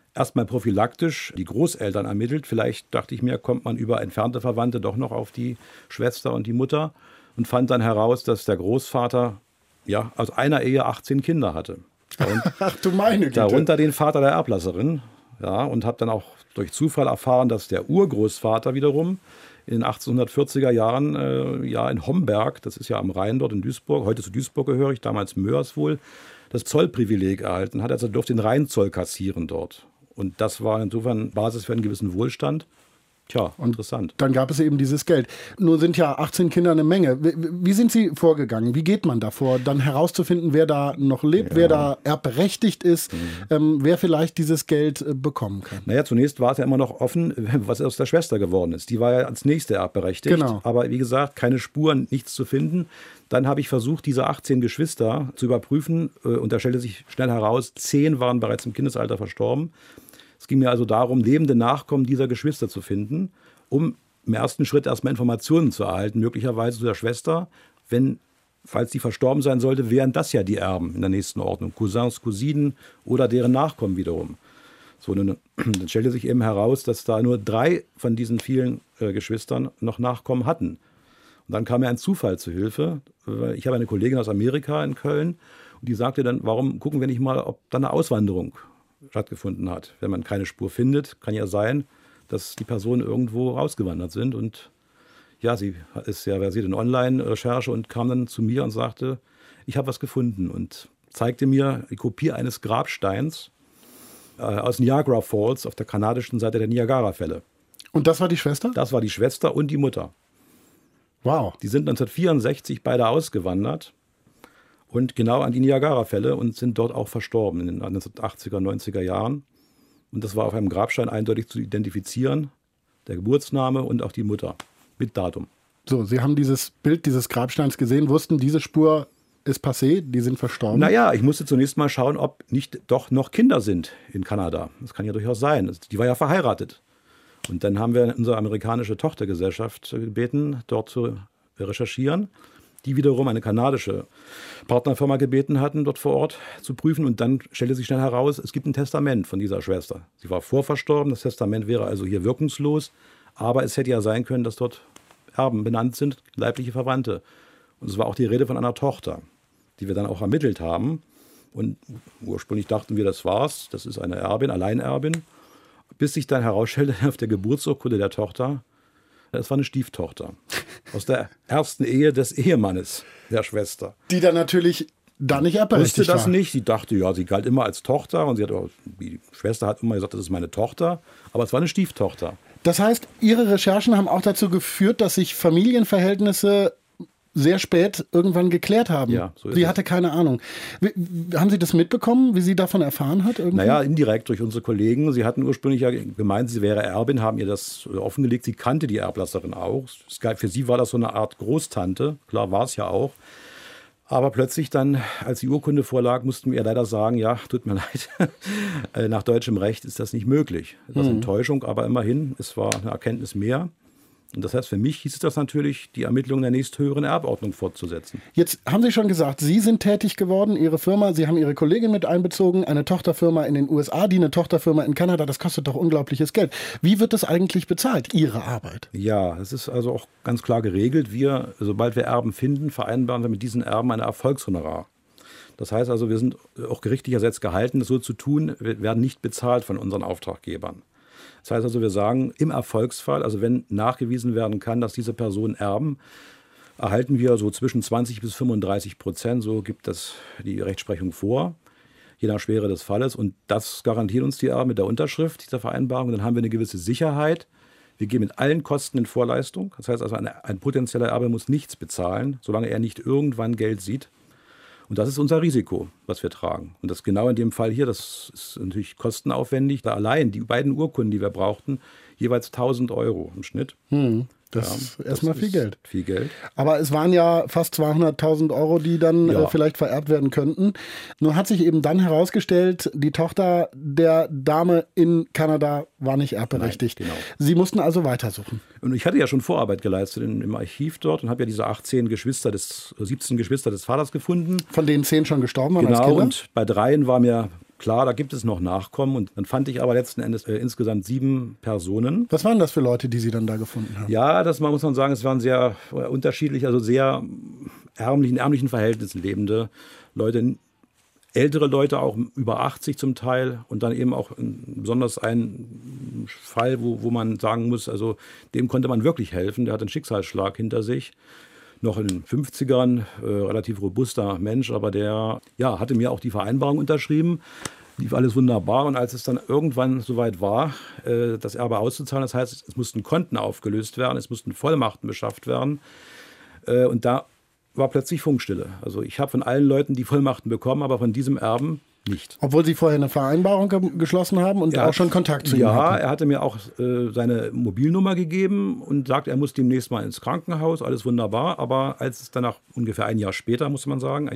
erstmal prophylaktisch die Großeltern ermittelt. Vielleicht, dachte ich mir, kommt man über entfernte Verwandte doch noch auf die Schwester und die Mutter und fand dann heraus, dass der Großvater aus einer Ehe 18 Kinder hatte. Ach du meine Güte. Darunter den Vater der Erblasserin. Ja, und habe dann auch durch Zufall erfahren, dass der Urgroßvater wiederum in den 1840er Jahren in Homberg, das ist ja am Rhein dort in Duisburg, heute zu Duisburg gehörig, damals Mörs wohl, das Zollprivileg erhalten hat. Also er durfte den Rheinzoll kassieren dort. Und das war insofern Basis für einen gewissen Wohlstand. Tja, interessant. Dann gab es eben dieses Geld. Nur sind ja 18 Kinder eine Menge. Wie sind Sie vorgegangen? Wie geht man davor, dann herauszufinden, wer da noch lebt, wer da erbberechtigt ist, wer vielleicht dieses Geld bekommen kann? Naja, zunächst war es ja immer noch offen, was aus der Schwester geworden ist. Die war ja als nächste erbberechtigt. Genau. Aber wie gesagt, keine Spuren, nichts zu finden. Dann habe ich versucht, diese 18 Geschwister zu überprüfen. Und da stellte sich schnell heraus, 10 waren bereits im Kindesalter verstorben. Es ging mir also darum, lebende Nachkommen dieser Geschwister zu finden, um im ersten Schritt erstmal Informationen zu erhalten, möglicherweise zu der Schwester, falls die verstorben sein sollte, wären das ja die Erben in der nächsten Ordnung, Cousins, Cousinen oder deren Nachkommen wiederum. So, dann stellte sich eben heraus, dass da nur 3 von diesen vielen Geschwistern noch Nachkommen hatten. Und dann kam mir ein Zufall zu Hilfe. Ich habe eine Kollegin aus Amerika in Köln und die sagte dann, warum gucken wir nicht mal, ob da eine Auswanderung stattgefunden hat. Wenn man keine Spur findet, kann ja sein, dass die Personen irgendwo rausgewandert sind. Und ja, sie ist ja versiert in Online-Recherche und kam dann zu mir und sagte, ich habe was gefunden und zeigte mir die Kopie eines Grabsteins aus Niagara Falls auf der kanadischen Seite der Niagara-Fälle. Und das war die Schwester? Das war die Schwester und die Mutter. Wow. Die sind 1964 beide ausgewandert. Und genau an die Niagara-Fälle und sind dort auch verstorben in den 1980er, 90er Jahren. Und das war auf einem Grabstein eindeutig zu identifizieren, der Geburtsname und auch die Mutter mit Datum. So, Sie haben dieses Bild dieses Grabsteins gesehen, wussten, diese Spur ist passé, die sind verstorben? Naja, ich musste zunächst mal schauen, ob nicht doch noch Kinder sind in Kanada. Das kann ja durchaus sein. Die war ja verheiratet. Und dann haben wir unsere amerikanische Tochtergesellschaft gebeten, dort zu recherchieren, die wiederum eine kanadische Partnerfirma gebeten hatten, dort vor Ort zu prüfen. Und dann stellte sich schnell heraus, es gibt ein Testament von dieser Schwester. Sie war vorverstorben, das Testament wäre also hier wirkungslos. Aber es hätte ja sein können, dass dort Erben benannt sind, leibliche Verwandte. Und es war auch die Rede von einer Tochter, die wir dann auch ermittelt haben. Und ursprünglich dachten wir, das war's, das ist eine Erbin, Alleinerbin. Bis sich dann herausstellte auf der Geburtsurkunde der Tochter, es war eine Stieftochter aus der ersten Ehe des Ehemannes der Schwester. Die dann natürlich da nicht erbberechtigt wusste das war. nicht. Sie dachte, ja, sie galt immer als Tochter. Und die Schwester hat immer gesagt, das ist meine Tochter. Aber es war eine Stieftochter. Das heißt, Ihre Recherchen haben auch dazu geführt, dass sich Familienverhältnisse sehr spät irgendwann geklärt haben. Ja, so ist sie es. hatte keine Ahnung. Haben Sie das mitbekommen, wie sie davon erfahren hat? Irgendwie? Naja, indirekt durch unsere Kollegen. Sie hatten ursprünglich ja gemeint, sie wäre Erbin, haben ihr das offengelegt. Sie kannte die Erblasserin auch. Für sie war das so eine Art Großtante. Klar war es ja auch. Aber plötzlich dann, als die Urkunde vorlag, mussten wir ihr leider sagen, ja, tut mir leid, nach deutschem Recht ist das nicht möglich. Das ist Enttäuschung, aber immerhin, es war eine Erkenntnis mehr. Und das heißt, für mich hieß es das natürlich, die Ermittlungen der nächsthöheren Erbordnung fortzusetzen. Jetzt haben Sie schon gesagt, Sie sind tätig geworden, Ihre Firma, Sie haben Ihre Kollegin mit einbezogen, eine Tochterfirma in den USA, die eine Tochterfirma in Kanada, das kostet doch unglaubliches Geld. Wie wird das eigentlich bezahlt, Ihre Arbeit? Ja, es ist also auch ganz klar geregelt. Sobald wir Erben finden, vereinbaren wir mit diesen Erben ein Erfolgshonorar. Das heißt also, wir sind auch gerichtlich ersetzt gehalten, das so zu tun, wir werden nicht bezahlt von unseren Auftraggebern. Das heißt also, wir sagen, im Erfolgsfall, also wenn nachgewiesen werden kann, dass diese Personen erben, erhalten wir so zwischen 20% bis 35%, so gibt das die Rechtsprechung vor, je nach Schwere des Falles. Und das garantiert uns die Erben mit der Unterschrift dieser Vereinbarung. Dann haben wir eine gewisse Sicherheit. Wir gehen mit allen Kosten in Vorleistung. Das heißt also, ein potenzieller Erbe muss nichts bezahlen, solange er nicht irgendwann Geld sieht. Und das ist unser Risiko, was wir tragen. Und das genau in dem Fall hier, das ist natürlich kostenaufwendig. Da allein die beiden Urkunden, die wir brauchten, jeweils 1.000 € im Schnitt. Das ist erstmal viel Geld. Viel Geld. Aber es waren ja fast 200.000 €, die dann vielleicht vererbt werden könnten. Nur hat sich eben dann herausgestellt, die Tochter der Dame in Kanada war nicht erbberechtigt. Nein, genau. Sie mussten also weitersuchen. Und ich hatte ja schon Vorarbeit geleistet im Archiv dort und habe ja diese 17 Geschwister des Vaters gefunden. Von denen 10 schon gestorben waren als Genau, Kinder? und bei 3 war mir Klar, da gibt es noch Nachkommen. Und dann fand ich aber letzten Endes insgesamt 7 Personen. Was waren das für Leute, die Sie dann da gefunden haben? Ja, das muss man sagen, es waren sehr unterschiedlich, also sehr in ärmlichen Verhältnissen lebende Leute. Ältere Leute, auch über 80 zum Teil. Und dann eben auch besonders ein Fall, wo man sagen muss, also dem konnte man wirklich helfen. Der hat einen Schicksalsschlag hinter sich. Noch in den 50ern, relativ robuster Mensch, aber der hatte mir auch die Vereinbarung unterschrieben. Lief alles wunderbar. Und als es dann irgendwann soweit war, das Erbe auszuzahlen, das heißt, es mussten Konten aufgelöst werden, es mussten Vollmachten beschafft werden. Und da war plötzlich Funkstille. Also ich habe von allen Leuten die Vollmachten bekommen, aber von diesem Erben nicht. Obwohl Sie vorher eine Vereinbarung geschlossen haben und auch schon Kontakt zu ihm hatten? Ja, er hatte mir auch seine Mobilnummer gegeben und sagt, er muss demnächst mal ins Krankenhaus, alles wunderbar. Aber als es danach ungefähr ein Jahr später, muss man sagen,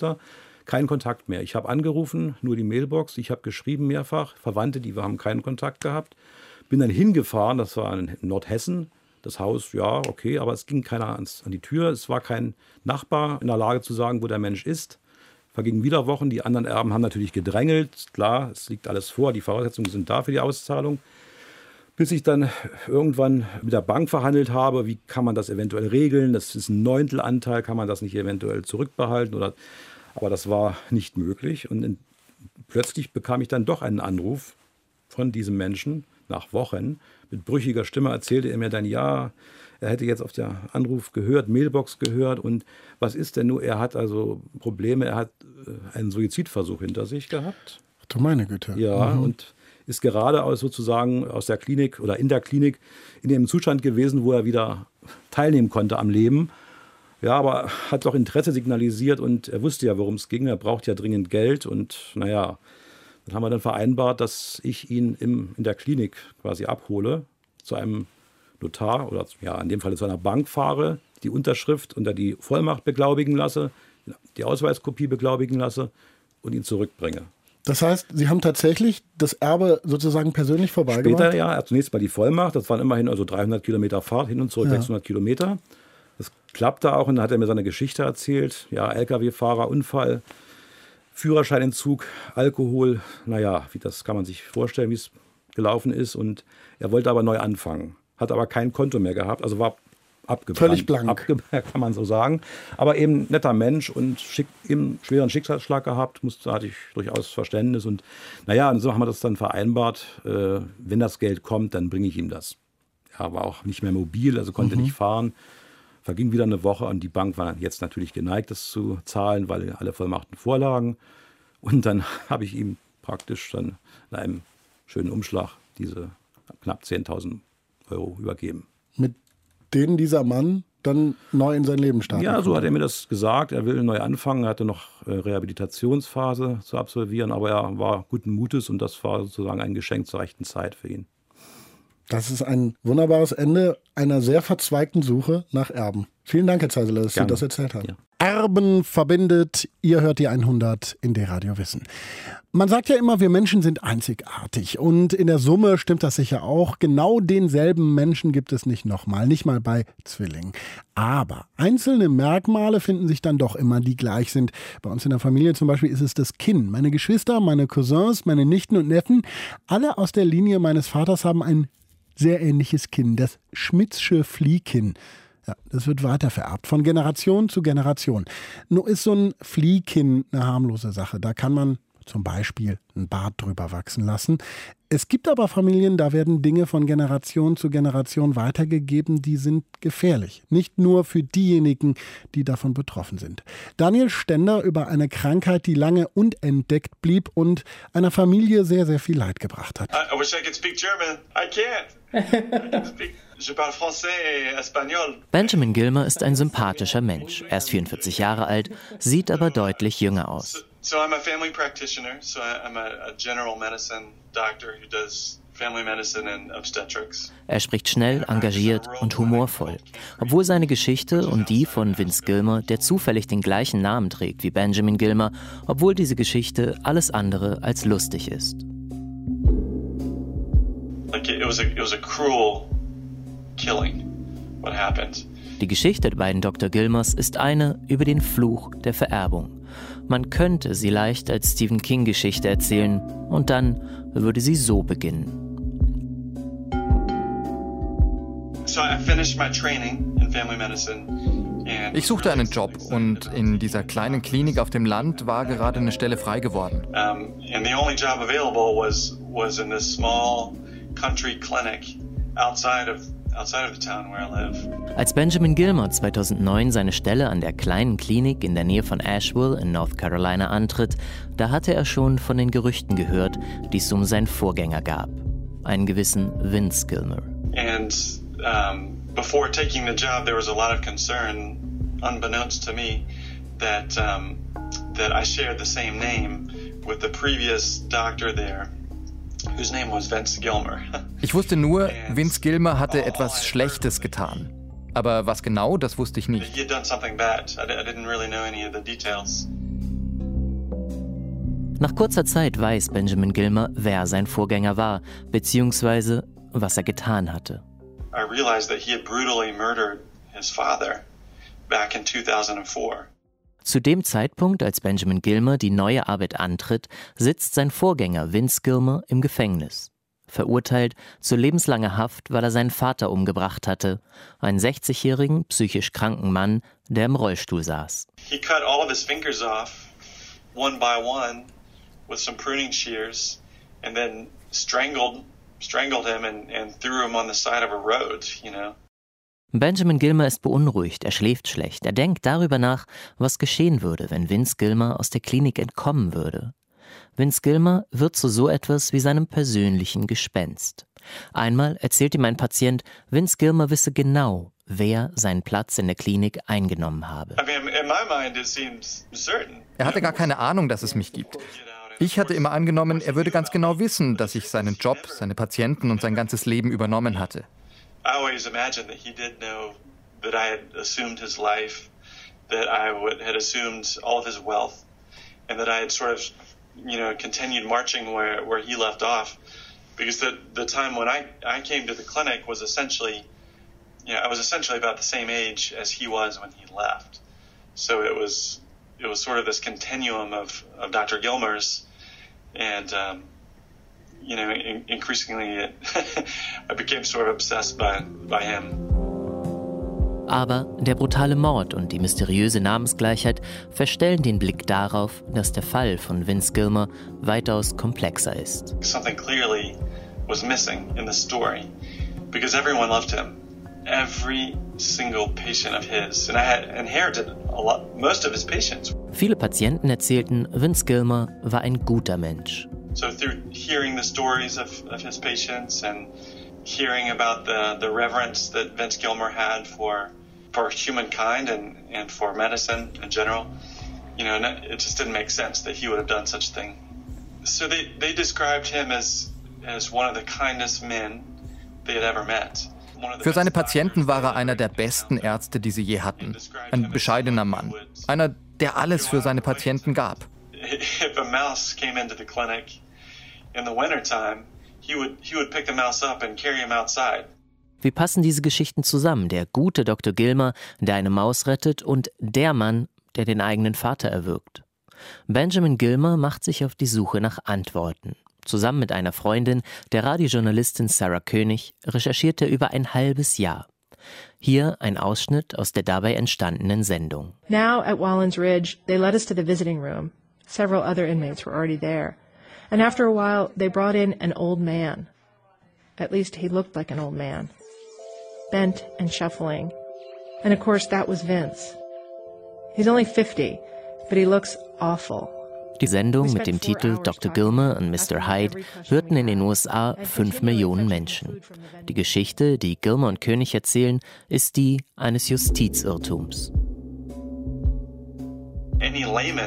kein Kontakt mehr. Ich habe angerufen, nur die Mailbox, ich habe geschrieben mehrfach, Verwandte, wir haben keinen Kontakt gehabt. Bin dann hingefahren, das war in Nordhessen. Das Haus, ja, okay, aber es ging keiner an die Tür. Es war kein Nachbar in der Lage zu sagen, wo der Mensch ist. Vergingen wieder Wochen. Die anderen Erben haben natürlich gedrängelt. Klar, es liegt alles vor. Die Voraussetzungen sind da für die Auszahlung. Bis ich dann irgendwann mit der Bank verhandelt habe, wie kann man das eventuell regeln? Das ist ein 9. Anteil, kann man das nicht eventuell zurückbehalten? Aber das war nicht möglich. Und plötzlich bekam ich dann doch einen Anruf von diesem Menschen nach Wochen. Mit brüchiger Stimme erzählte er mir dann, er hätte jetzt auf der Anruf gehört, Mailbox gehört und was ist denn nur, er hat also Probleme, er hat einen Suizidversuch hinter sich gehabt. Ach du meine Güte. Ja, und ist gerade sozusagen aus der Klinik oder in der Klinik in dem Zustand gewesen, wo er wieder teilnehmen konnte am Leben. Ja, aber hat doch Interesse signalisiert und er wusste ja, worum es ging, er braucht ja dringend Geld und dann haben wir dann vereinbart, dass ich ihn in der Klinik quasi abhole, zu einem Notar oder in dem Fall zu einer Bank fahre, die Unterschrift unter die Vollmacht beglaubigen lasse, die Ausweiskopie beglaubigen lasse und ihn zurückbringe. Das heißt, Sie haben tatsächlich das Erbe sozusagen persönlich vorbeigemacht? Später zunächst mal die Vollmacht, das waren immerhin 300 Kilometer Fahrt, hin und zurück 600 Kilometer. Das klappte auch und dann hat er mir seine Geschichte erzählt, LKW-Fahrer, Unfall, Führerscheinentzug, Alkohol, das kann man sich vorstellen, wie es gelaufen ist. Und er wollte aber neu anfangen, hat aber kein Konto mehr gehabt, also war abgebrannt. Völlig blank. Kann man so sagen. Aber eben netter Mensch und eben schweren Schicksalsschlag gehabt, hatte ich durchaus Verständnis. Und und so haben wir das dann vereinbart, wenn das Geld kommt, dann bringe ich ihm das. Er war auch nicht mehr mobil, also konnte nicht fahren. Verging wieder eine Woche und die Bank war jetzt natürlich geneigt, das zu zahlen, weil alle Vollmachten vorlagen. Und dann habe ich ihm praktisch dann in einem schönen Umschlag diese knapp 10.000 Euro übergeben. Mit denen dieser Mann dann neu in sein Leben starten? Ja, so hat er mir das gesagt. Er will neu anfangen. Er hatte noch Rehabilitationsphase zu absolvieren, aber er war guten Mutes und das war sozusagen ein Geschenk zur rechten Zeit für ihn. Das ist ein wunderbares Ende einer sehr verzweigten Suche nach Erben. Vielen Dank, Herr Zeisele, dass Sie das erzählt haben. Ja. Erben verbindet. Ihr hört die 100 in D-Radio Wissen. Man sagt ja immer, wir Menschen sind einzigartig. Und in der Summe stimmt das sicher auch. Genau denselben Menschen gibt es nicht nochmal, nicht mal bei Zwillingen. Aber einzelne Merkmale finden sich dann doch immer, die gleich sind. Bei uns in der Familie zum Beispiel ist es das Kinn. Meine Geschwister, meine Cousins, meine Nichten und Neffen, alle aus der Linie meines Vaters haben ein sehr ähnliches Kinn, das Schmidtsche Fliehkinn. Ja, das wird weitervererbt, von Generation zu Generation. Nur ist so ein Fliehkinn eine harmlose Sache. Da kann man zum Beispiel einen Bart drüber wachsen lassen. Es gibt aber Familien, da werden Dinge von Generation zu Generation weitergegeben, die sind gefährlich. Nicht nur für diejenigen, die davon betroffen sind. Daniel Stender über eine Krankheit, die lange unentdeckt blieb und einer Familie sehr, sehr viel Leid gebracht hat. I wish I could speak German. I can't. Je parle français et espagnol. Benjamin Gilmer ist ein sympathischer Mensch. Er ist 44 Jahre alt, sieht aber deutlich jünger aus. So I'm a family practitioner. So I'm a general medicine doctor who does family medicine and obstetrics. Er spricht schnell, engagiert und humorvoll. Obwohl seine Geschichte und die von Vince Gilmer, der zufällig den gleichen Namen trägt wie Benjamin Gilmer, obwohl diese Geschichte alles andere als lustig ist. Like it was a cruel killing. What happened? Die Geschichte der beiden Dr. Gilmers ist eine über den Fluch der Vererbung. Man könnte sie leicht als Stephen King-Geschichte erzählen und dann würde sie so beginnen. So I finished my training in family medicine. Ich suchte einen Job und in dieser kleinen Klinik auf dem Land war gerade eine Stelle frei geworden. And the only job available was in this small country clinic outside of the town where I live. Als Benjamin Gilmer 2009 seine Stelle an der kleinen Klinik in der Nähe von Asheville in North Carolina antritt, da hatte er schon von den Gerüchten gehört, die es um seinen Vorgänger gab, einen gewissen Vince Gilmer. And before taking the job, there was a lot of concern, unbeknownst to me, that I shared the same name with the previous doctor there, whose name was Vince Gilmer. Ich wusste nur, Vince Gilmer hatte etwas Schlechtes getan. Aber was genau, das wusste ich nicht. He had done something bad. I didn't really know any of the details. Nach kurzer Zeit weiß Benjamin Gilmer, wer sein Vorgänger war, beziehungsweise was er getan hatte. I realized that he had brutally murdered his father back in 2004. Zu dem Zeitpunkt, als Benjamin Gilmer die neue Arbeit antritt, sitzt sein Vorgänger Vince Gilmer im Gefängnis. Verurteilt zu lebenslanger Haft, weil er seinen Vater umgebracht hatte, einen 60-jährigen, psychisch kranken Mann, der im Rollstuhl saß. He cut all of his fingers off, one by one, with some pruning shears, and then strangled him and threw him on the side of a road, you know. Benjamin Gilmer ist beunruhigt, er schläft schlecht. Er denkt darüber nach, was geschehen würde, wenn Vince Gilmer aus der Klinik entkommen würde. Vince Gilmer wird zu so etwas wie seinem persönlichen Gespenst. Einmal erzählt ihm ein Patient, Vince Gilmer wisse genau, wer seinen Platz in der Klinik eingenommen habe. Er hatte gar keine Ahnung, dass es mich gibt. Ich hatte immer angenommen, er würde ganz genau wissen, dass ich seinen Job, seine Patienten und sein ganzes Leben übernommen hatte. I always imagined that he did know that I had assumed his life, that I had assumed all of his wealth, and that I had sort of, continued marching where he left off. Because the time when I came to the clinic was essentially, I was essentially about the same age as he was when he left. So it was sort of this continuum of Dr. Gilmer's, and increasingly I became sort of obsessed by him. Aber der brutale Mord und die mysteriöse Namensgleichheit verstellen den Blick darauf, dass der Fall von Vince Gilmer weitaus komplexer ist. Something clearly was missing in the story because everyone loved him. Every single patient of his, and I had inherited most of his patients. Viele Patienten erzählten, Vince Gilmer war ein guter Mensch. So through hearing the stories of his patients and hearing about the reverence that Vince Gilmer had for humankind and for medicine in general, it just didn't make sense that he would have done such a thing. So they described him as one of the kindest men they had ever met. Für seine Patienten war er einer der besten Ärzte, die sie je hatten. Ein bescheidener Mann. Einer, der alles für seine Patienten gab. If a mouse came into the clinic in the wintertime, he would pick the mouse up and carry him outside. Wie passen diese Geschichten zusammen? Der gute Dr. Gilmer, der eine Maus rettet, und der Mann, der den eigenen Vater erwürgt. Benjamin Gilmer macht sich auf die Suche nach Antworten. Zusammen mit einer Freundin, der Radiojournalistin Sarah König, recherchiert er über ein halbes Jahr. Hier ein Ausschnitt aus der dabei entstandenen Sendung. Now at Wallens Ridge, they led us to the visiting room. Several other inmates were already there. And after a while, they brought in an old man. At least he looked like an old man. Bent and shuffling. And of course, that was Vince. He's only 50, but he looks awful. Die Sendung mit dem Titel Dr. Gilmer and Mr. Hyde hörten in den USA 5 Millionen Menschen. Die Geschichte, die Gilmer und König erzählen, ist die eines Justizirrtums. Any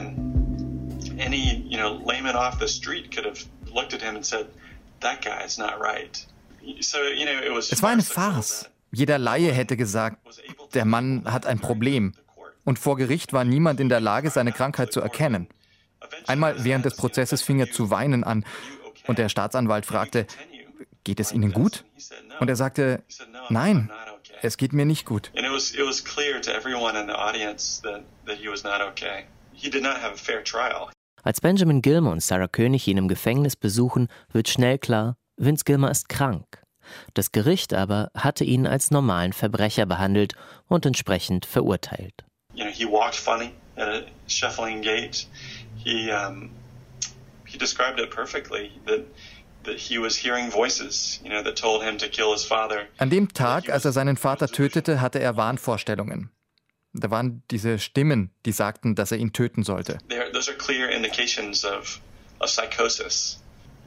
layman off the street could have looked at him and said, that guy is not right. So, it was. Es war eine Farce. Jeder Laie hätte gesagt, der Mann hat ein Problem. Und vor Gericht war niemand in der Lage, seine Krankheit zu erkennen. Einmal während des Prozesses fing er zu weinen an und der Staatsanwalt fragte, geht es Ihnen gut? Und er sagte, nein, es geht mir nicht gut. he did not have a fair trial. Als Benjamin Gilmer und Sarah König ihn im Gefängnis besuchen, wird schnell klar, Vince Gilmer ist krank. Das Gericht aber hatte ihn als normalen Verbrecher behandelt und entsprechend verurteilt. He walked funny at a shuffling gait. He described it perfectly that he was hearing voices, that told him to kill his father. An dem Tag, als er seinen Vater tötete, hatte er Wahnvorstellungen. Da waren diese Stimmen, die sagten, dass er ihn töten sollte. Those are clear indications of psychosis.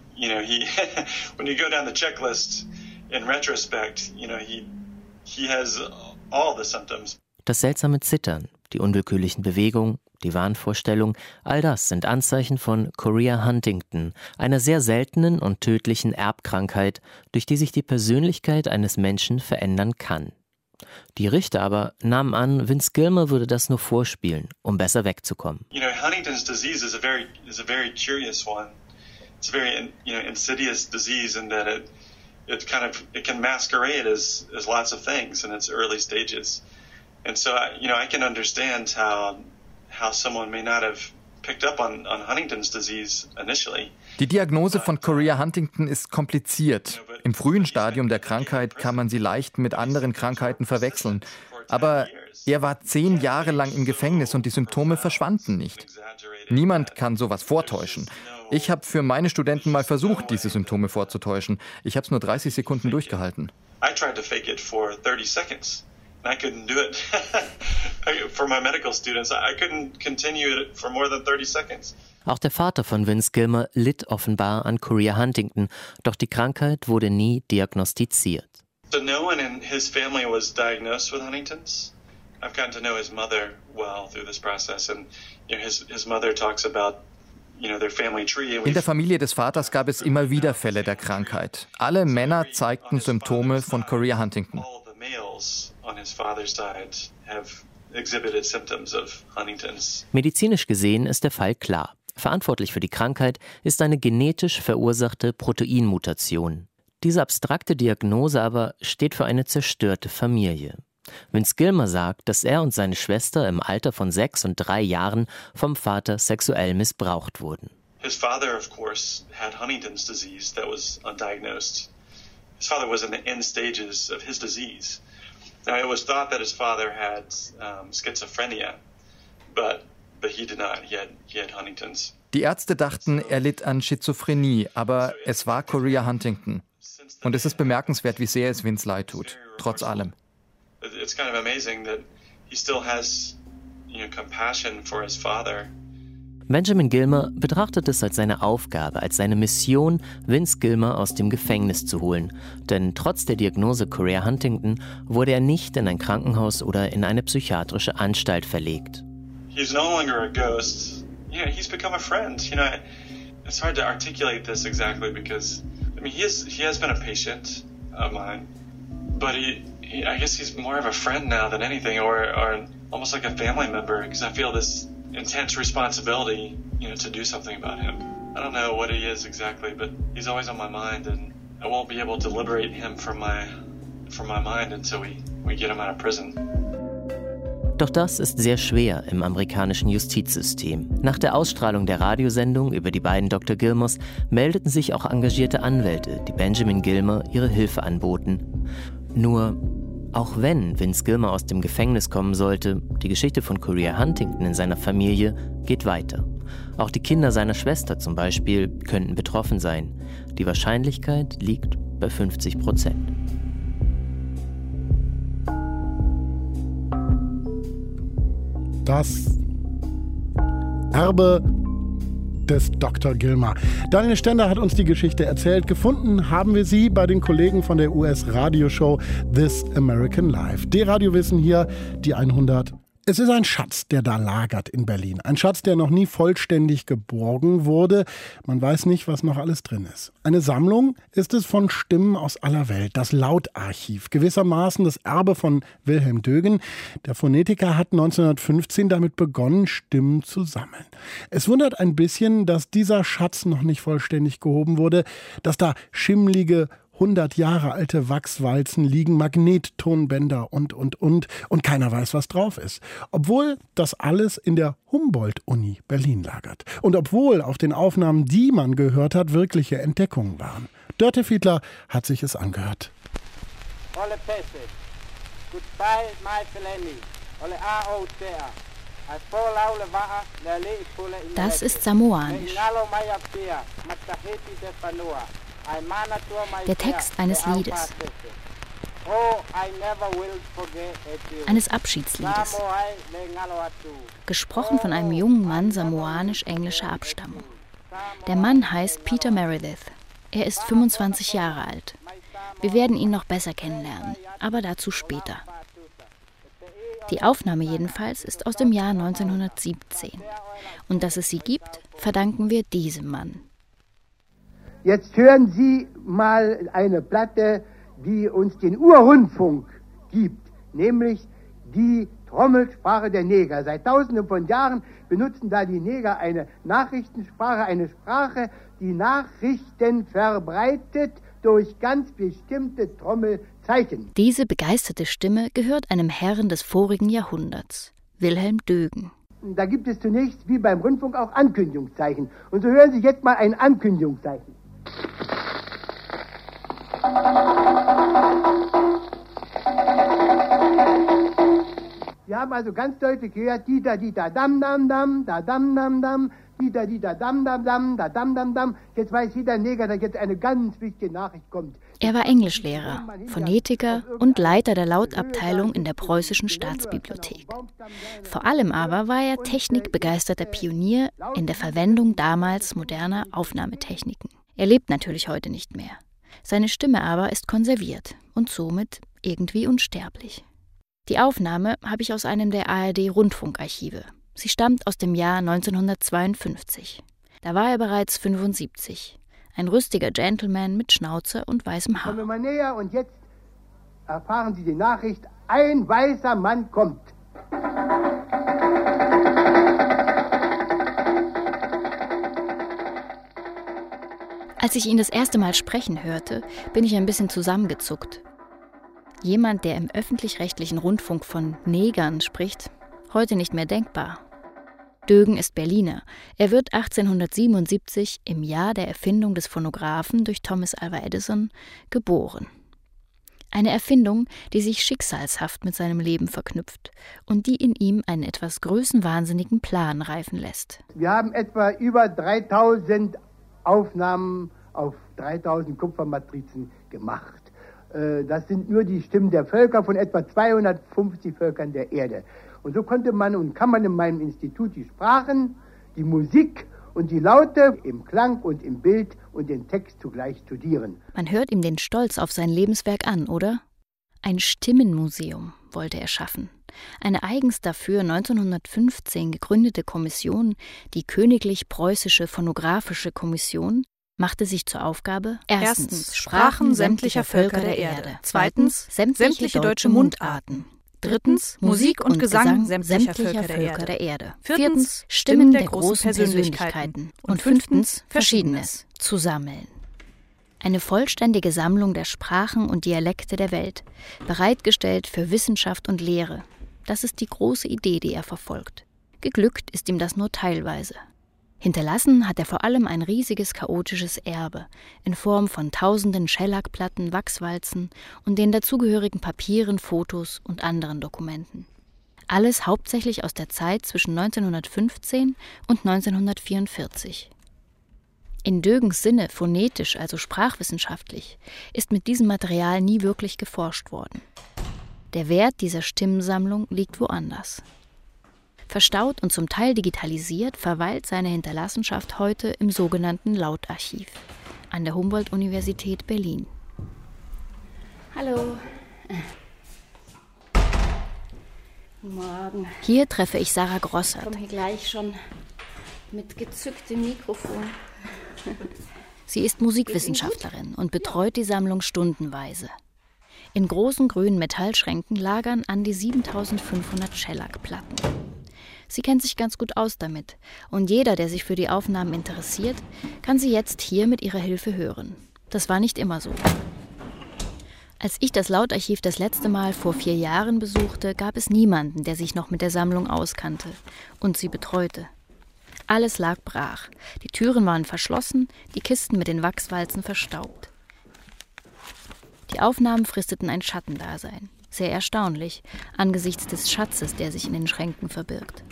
When you go down the checklist in retrospect, he has all the symptoms. Das seltsame Zittern, die unwillkürlichen Bewegungen, die Wahnvorstellung, all das sind Anzeichen von Chorea Huntington, einer sehr seltenen und tödlichen Erbkrankheit, durch die sich die Persönlichkeit eines Menschen verändern kann. Die Richter aber nahmen an, Vince Gilmer würde das nur vorspielen, um besser wegzukommen. Huntington's disease is a very curious one. It's a very insidious disease in that it can masquerade as lots of things in its early stages. And so I can understand how someone may not have picked up on Huntington's disease initially. Die Diagnose von Chorea Huntington ist kompliziert. Im frühen Stadium der Krankheit kann man sie leicht mit anderen Krankheiten verwechseln. Aber er war 10 Jahre lang im Gefängnis und die Symptome verschwanden nicht. Niemand kann sowas vortäuschen. Ich habe für meine Studenten mal versucht, diese Symptome vorzutäuschen. Ich habe es nur 30 Sekunden durchgehalten. I tried to fake it for 30 seconds. I couldn't do it. For my medical students, I couldn't continue it for more than 30 seconds. Auch der Vater von Vince Gilmer litt offenbar an Chorea Huntington, doch die Krankheit wurde nie diagnostiziert. So no one in his family was diagnosed with Huntington's. I've gotten to know his mother well through this process, and his mother talks about their family tree. In der Familie des Vaters gab es immer wieder Fälle der Krankheit. Alle Männer zeigten Symptome von Chorea Huntington. Medizinisch gesehen ist der Fall klar. Verantwortlich für die Krankheit ist eine genetisch verursachte Proteinmutation. Diese abstrakte Diagnose aber steht für eine zerstörte Familie. Vince Gilmer sagt, dass er und seine Schwester im Alter von 6 und 3 Jahren vom Vater sexuell missbraucht wurden. His father, of course, had Huntington's disease that was undiagnosed. His father was in the end stages of his disease. Now, it was thought that his father had schizophrenia, but he did not. He had Huntington's. Die Ärzte dachten, er litt an Schizophrenie, aber es war Chorea Huntington. Und es ist bemerkenswert, wie sehr es Vince leid tut, trotz allem. It's kind of amazing that he still has, compassion for his father. Benjamin Gilmer betrachtet es als seine Aufgabe, als seine Mission, Vince Gilmer aus dem Gefängnis zu holen. Denn trotz der Diagnose Chorea Huntington wurde er nicht in ein Krankenhaus oder in eine psychiatrische Anstalt verlegt. He's no longer a ghost. He's become a friend. It's hard to articulate this exactly because, he has been a patient of mine, but I guess he's more of a friend now than anything, or almost like a family member, because I feel this intense responsibility, to do something about him. I don't know what he is exactly, but he's always on my mind, and I won't be able to liberate him from my mind until we get him out of prison. Doch das ist sehr schwer im amerikanischen Justizsystem. Nach der Ausstrahlung der Radiosendung über die beiden Dr. Gilmers meldeten sich auch engagierte Anwälte, die Benjamin Gilmer ihre Hilfe anboten. Nur, auch wenn Vince Gilmer aus dem Gefängnis kommen sollte, die Geschichte von Chorea Huntington in seiner Familie geht weiter. Auch die Kinder seiner Schwester zum Beispiel könnten betroffen sein. Die Wahrscheinlichkeit liegt bei 50%. Das Erbe des Dr. Gilmer. Daniel Stender hat uns die Geschichte erzählt. Gefunden haben wir sie bei den Kollegen von der US-Radioshow This American Life. D-Radio-Wissen hier, die 100. Es ist ein Schatz, der da lagert in Berlin. Ein Schatz, der noch nie vollständig geborgen wurde. Man weiß nicht, was noch alles drin ist. Eine Sammlung ist es von Stimmen aus aller Welt. Das Lautarchiv. Gewissermaßen das Erbe von Wilhelm Dögen. Der Phonetiker hat 1915 damit begonnen, Stimmen zu sammeln. Es wundert ein bisschen, dass dieser Schatz noch nicht vollständig gehoben wurde. Dass da schimmlige, 100 Jahre alte Wachswalzen liegen, Magnettonbänder und keiner weiß, was drauf ist. Obwohl das alles in der Humboldt-Uni Berlin lagert. Und obwohl auf den Aufnahmen, die man gehört hat, wirkliche Entdeckungen waren. Dörte Fiedler hat sich es angehört. Ole Pässe, goodbye my Feleni, ole AOCA. Das ist samoanisch. Der Text eines Liedes. Eines Abschiedsliedes. Gesprochen von einem jungen Mann samoanisch-englischer Abstammung. Der Mann heißt Peter Meredith. Er ist 25 Jahre alt. Wir werden ihn noch besser kennenlernen, aber dazu später. Die Aufnahme jedenfalls ist aus dem Jahr 1917. Und dass es sie gibt, verdanken wir diesem Mann. Jetzt hören Sie mal eine Platte, die uns den Urrundfunk gibt, nämlich die Trommelsprache der Neger. Seit Tausenden von Jahren benutzen da die Neger eine Nachrichtensprache, eine Sprache, die Nachrichten verbreitet durch ganz bestimmte Trommelzeichen. Diese begeisterte Stimme gehört einem Herren des vorigen Jahrhunderts, Wilhelm Dögen. Da gibt es zunächst, wie beim Rundfunk, auch Ankündigungszeichen. Und so hören Sie jetzt mal ein Ankündigungszeichen. Wir haben also ganz deutlich gehört, dita, dita, dam, dam, dam, da, dam, dam, dam, dita, dita, dam, dam, dam, da, dam, dam, dam. Jetzt weiß jeder Neger, dass jetzt eine ganz wichtige Nachricht kommt. Er war Englischlehrer, Phonetiker und Leiter der Lautabteilung in der Preußischen Staatsbibliothek. Vor allem aber war er technikbegeisterter Pionier in der Verwendung damals moderner Aufnahmetechniken. Er lebt natürlich heute nicht mehr. Seine Stimme aber ist konserviert und somit irgendwie unsterblich. Die Aufnahme habe ich aus einem der ARD-Rundfunkarchive. Sie stammt aus dem Jahr 1952. Da war er bereits 75. Ein rüstiger Gentleman mit Schnauze und weißem Haar. Kommen wir mal näher und jetzt erfahren Sie die Nachricht, ein weißer Mann kommt. Als ich ihn das erste Mal sprechen hörte, bin ich ein bisschen zusammengezuckt. Jemand, der im öffentlich-rechtlichen Rundfunk von Negern spricht, heute nicht mehr denkbar. Dögen ist Berliner. Er wird 1877 im Jahr der Erfindung des Phonographen durch Thomas Alva Edison geboren. Eine Erfindung, die sich schicksalshaft mit seinem Leben verknüpft und die in ihm einen etwas größenwahnsinnigen Plan reifen lässt. Wir haben etwa über 3000 Aufnahmen auf 3000 Kupfermatrizen gemacht. Das sind nur die Stimmen der Völker von etwa 250 Völkern der Erde. Und so konnte man und kann man in meinem Institut die Sprachen, die Musik und die Laute im Klang und im Bild und den Text zugleich studieren. Man hört ihm den Stolz auf sein Lebenswerk an, oder? Ein Stimmenmuseum wollte er schaffen. Eine eigens dafür 1915 gegründete Kommission, die Königlich Preußische Phonographische Kommission, machte sich zur Aufgabe, erstens Sprachen sämtlicher Völker der Erde, zweitens sämtliche deutsche Mundarten, drittens Musik und Gesang sämtlicher Völker der Erde, viertens Stimmen der großen Persönlichkeiten und fünftens Verschiedenes zu sammeln. Eine vollständige Sammlung der Sprachen und Dialekte der Welt, bereitgestellt für Wissenschaft und Lehre. Das ist die große Idee, die er verfolgt. Geglückt ist ihm das nur teilweise. Hinterlassen hat er vor allem ein riesiges chaotisches Erbe in Form von tausenden Schellackplatten, Wachswalzen und den dazugehörigen Papieren, Fotos und anderen Dokumenten. Alles hauptsächlich aus der Zeit zwischen 1915 und 1944. In Dögens Sinne, phonetisch, also sprachwissenschaftlich, ist mit diesem Material nie wirklich geforscht worden. Der Wert dieser Stimmensammlung liegt woanders. Verstaut und zum Teil digitalisiert verweilt seine Hinterlassenschaft heute im sogenannten Lautarchiv an der Humboldt-Universität Berlin. Hallo. Guten Morgen. Hier treffe ich Sarah Grossert. Ich komme hier gleich schon mit gezücktem Mikrofon. Sie ist Musikwissenschaftlerin und betreut die Sammlung stundenweise. In großen grünen Metallschränken lagern an die 7500 Schellackplatten. Sie kennt sich ganz gut aus damit und jeder, der sich für die Aufnahmen interessiert, kann sie jetzt hier mit ihrer Hilfe hören. Das war nicht immer so. Als ich das Lautarchiv das letzte Mal vor 4 Jahren besuchte, gab es niemanden, der sich noch mit der Sammlung auskannte und sie betreute. Alles lag brach. Die Türen waren verschlossen, die Kisten mit den Wachswalzen verstaubt. Die Aufnahmen fristeten ein Schattendasein. Sehr erstaunlich, angesichts des Schatzes, der sich in den Schränken verbirgt.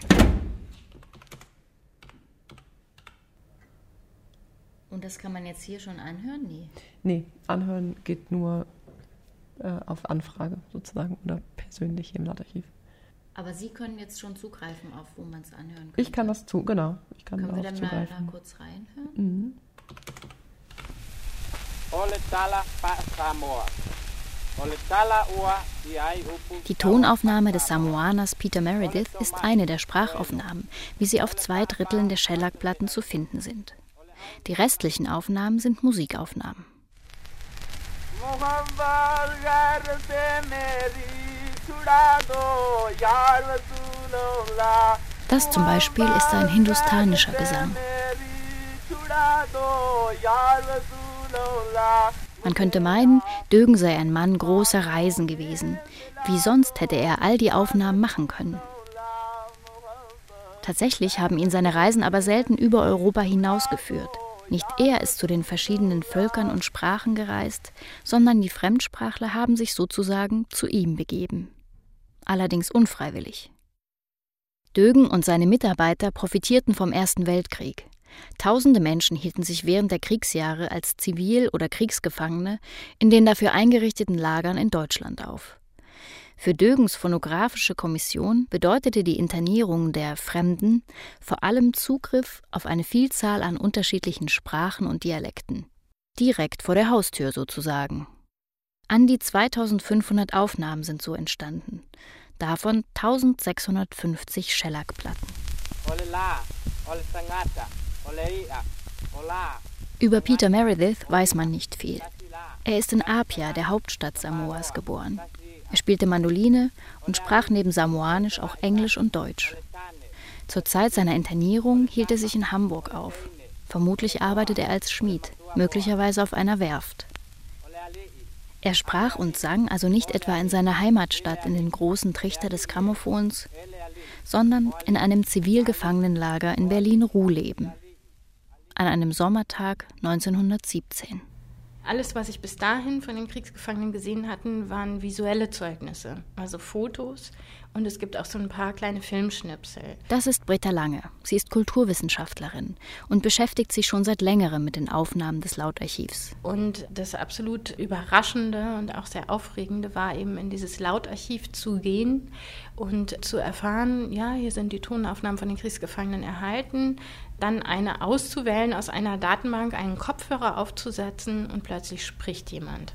Und das kann man jetzt hier schon anhören? Nee, anhören geht nur auf Anfrage sozusagen oder persönlich hier im Lautarchiv. Aber Sie können jetzt schon zugreifen, auf wo man es anhören kann? Ich kann das genau. Ich kann Können wir dann mal kurz reinhören? Die Tonaufnahme des Samoaners Peter Meredith ist eine der Sprachaufnahmen, wie sie auf 2/3 der Shellac-Platten zu finden sind. Die restlichen Aufnahmen sind Musikaufnahmen. Das zum Beispiel ist ein hindustanischer Gesang. Man könnte meinen, Dögen sei ein Mann großer Reisen gewesen. Wie sonst hätte er all die Aufnahmen machen können? Tatsächlich haben ihn seine Reisen aber selten über Europa hinausgeführt. Nicht er ist zu den verschiedenen Völkern und Sprachen gereist, sondern die Fremdsprachler haben sich sozusagen zu ihm begeben. Allerdings unfreiwillig. Dögen und seine Mitarbeiter profitierten vom Ersten Weltkrieg. Tausende Menschen hielten sich während der Kriegsjahre als Zivil- oder Kriegsgefangene in den dafür eingerichteten Lagern in Deutschland auf. Für Dögens phonographische Kommission bedeutete die Internierung der Fremden vor allem Zugriff auf eine Vielzahl an unterschiedlichen Sprachen und Dialekten. Direkt vor der Haustür sozusagen. An die 2500 Aufnahmen sind so entstanden. Davon 1650 Shellac-Platten. Über Peter Meredith weiß man nicht viel. Er ist in Apia, der Hauptstadt Samoas, geboren. Er spielte Mandoline und sprach neben Samoanisch auch Englisch und Deutsch. Zur Zeit seiner Internierung hielt er sich in Hamburg auf. Vermutlich arbeitete er als Schmied, möglicherweise auf einer Werft. Er sprach und sang also nicht etwa in seiner Heimatstadt in den großen Trichter des Grammophons, sondern in einem Zivilgefangenenlager in Berlin-Ruhleben. An einem Sommertag 1917. Alles, was ich bis dahin von den Kriegsgefangenen gesehen hatte, waren visuelle Zeugnisse, also Fotos. Und es gibt auch so ein paar kleine Filmschnipsel. Das ist Britta Lange. Sie ist Kulturwissenschaftlerin und beschäftigt sich schon seit längerem mit den Aufnahmen des Lautarchivs. Und das absolut Überraschende und auch sehr Aufregende war eben, in dieses Lautarchiv zu gehen und zu erfahren, ja, hier sind die Tonaufnahmen von den Kriegsgefangenen erhalten, dann eine auszuwählen aus einer Datenbank, einen Kopfhörer aufzusetzen und plötzlich spricht jemand.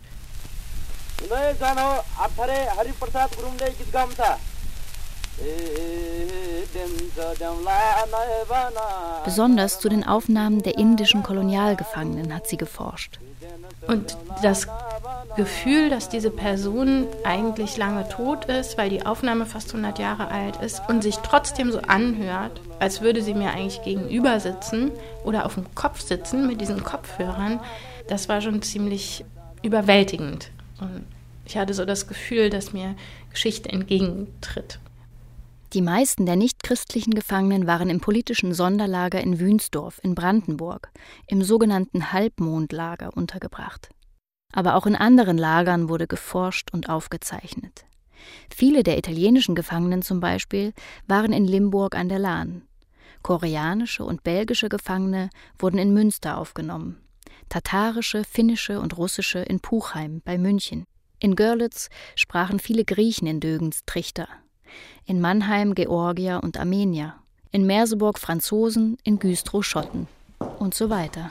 Besonders zu den Aufnahmen der indischen Kolonialgefangenen hat sie geforscht. Und das Gefühl, dass diese Person eigentlich lange tot ist, weil die Aufnahme fast 100 Jahre alt ist und sich trotzdem so anhört, als würde sie mir eigentlich gegenüber sitzen oder auf dem Kopf sitzen mit diesen Kopfhörern, das war schon ziemlich überwältigend. Und ich hatte so das Gefühl, dass mir Geschichte entgegentritt. Die meisten der nichtchristlichen Gefangenen waren im politischen Sonderlager in Wünsdorf in Brandenburg, im sogenannten Halbmondlager untergebracht. Aber auch in anderen Lagern wurde geforscht und aufgezeichnet. Viele der italienischen Gefangenen zum Beispiel waren in Limburg an der Lahn. Koreanische und belgische Gefangene wurden in Münster aufgenommen. Tatarische, finnische und russische in Puchheim bei München. In Görlitz sprachen viele Griechen in Dögens Trichter. In Mannheim Georgier und Armenier, in Merseburg Franzosen, in Güstrow Schotten und so weiter.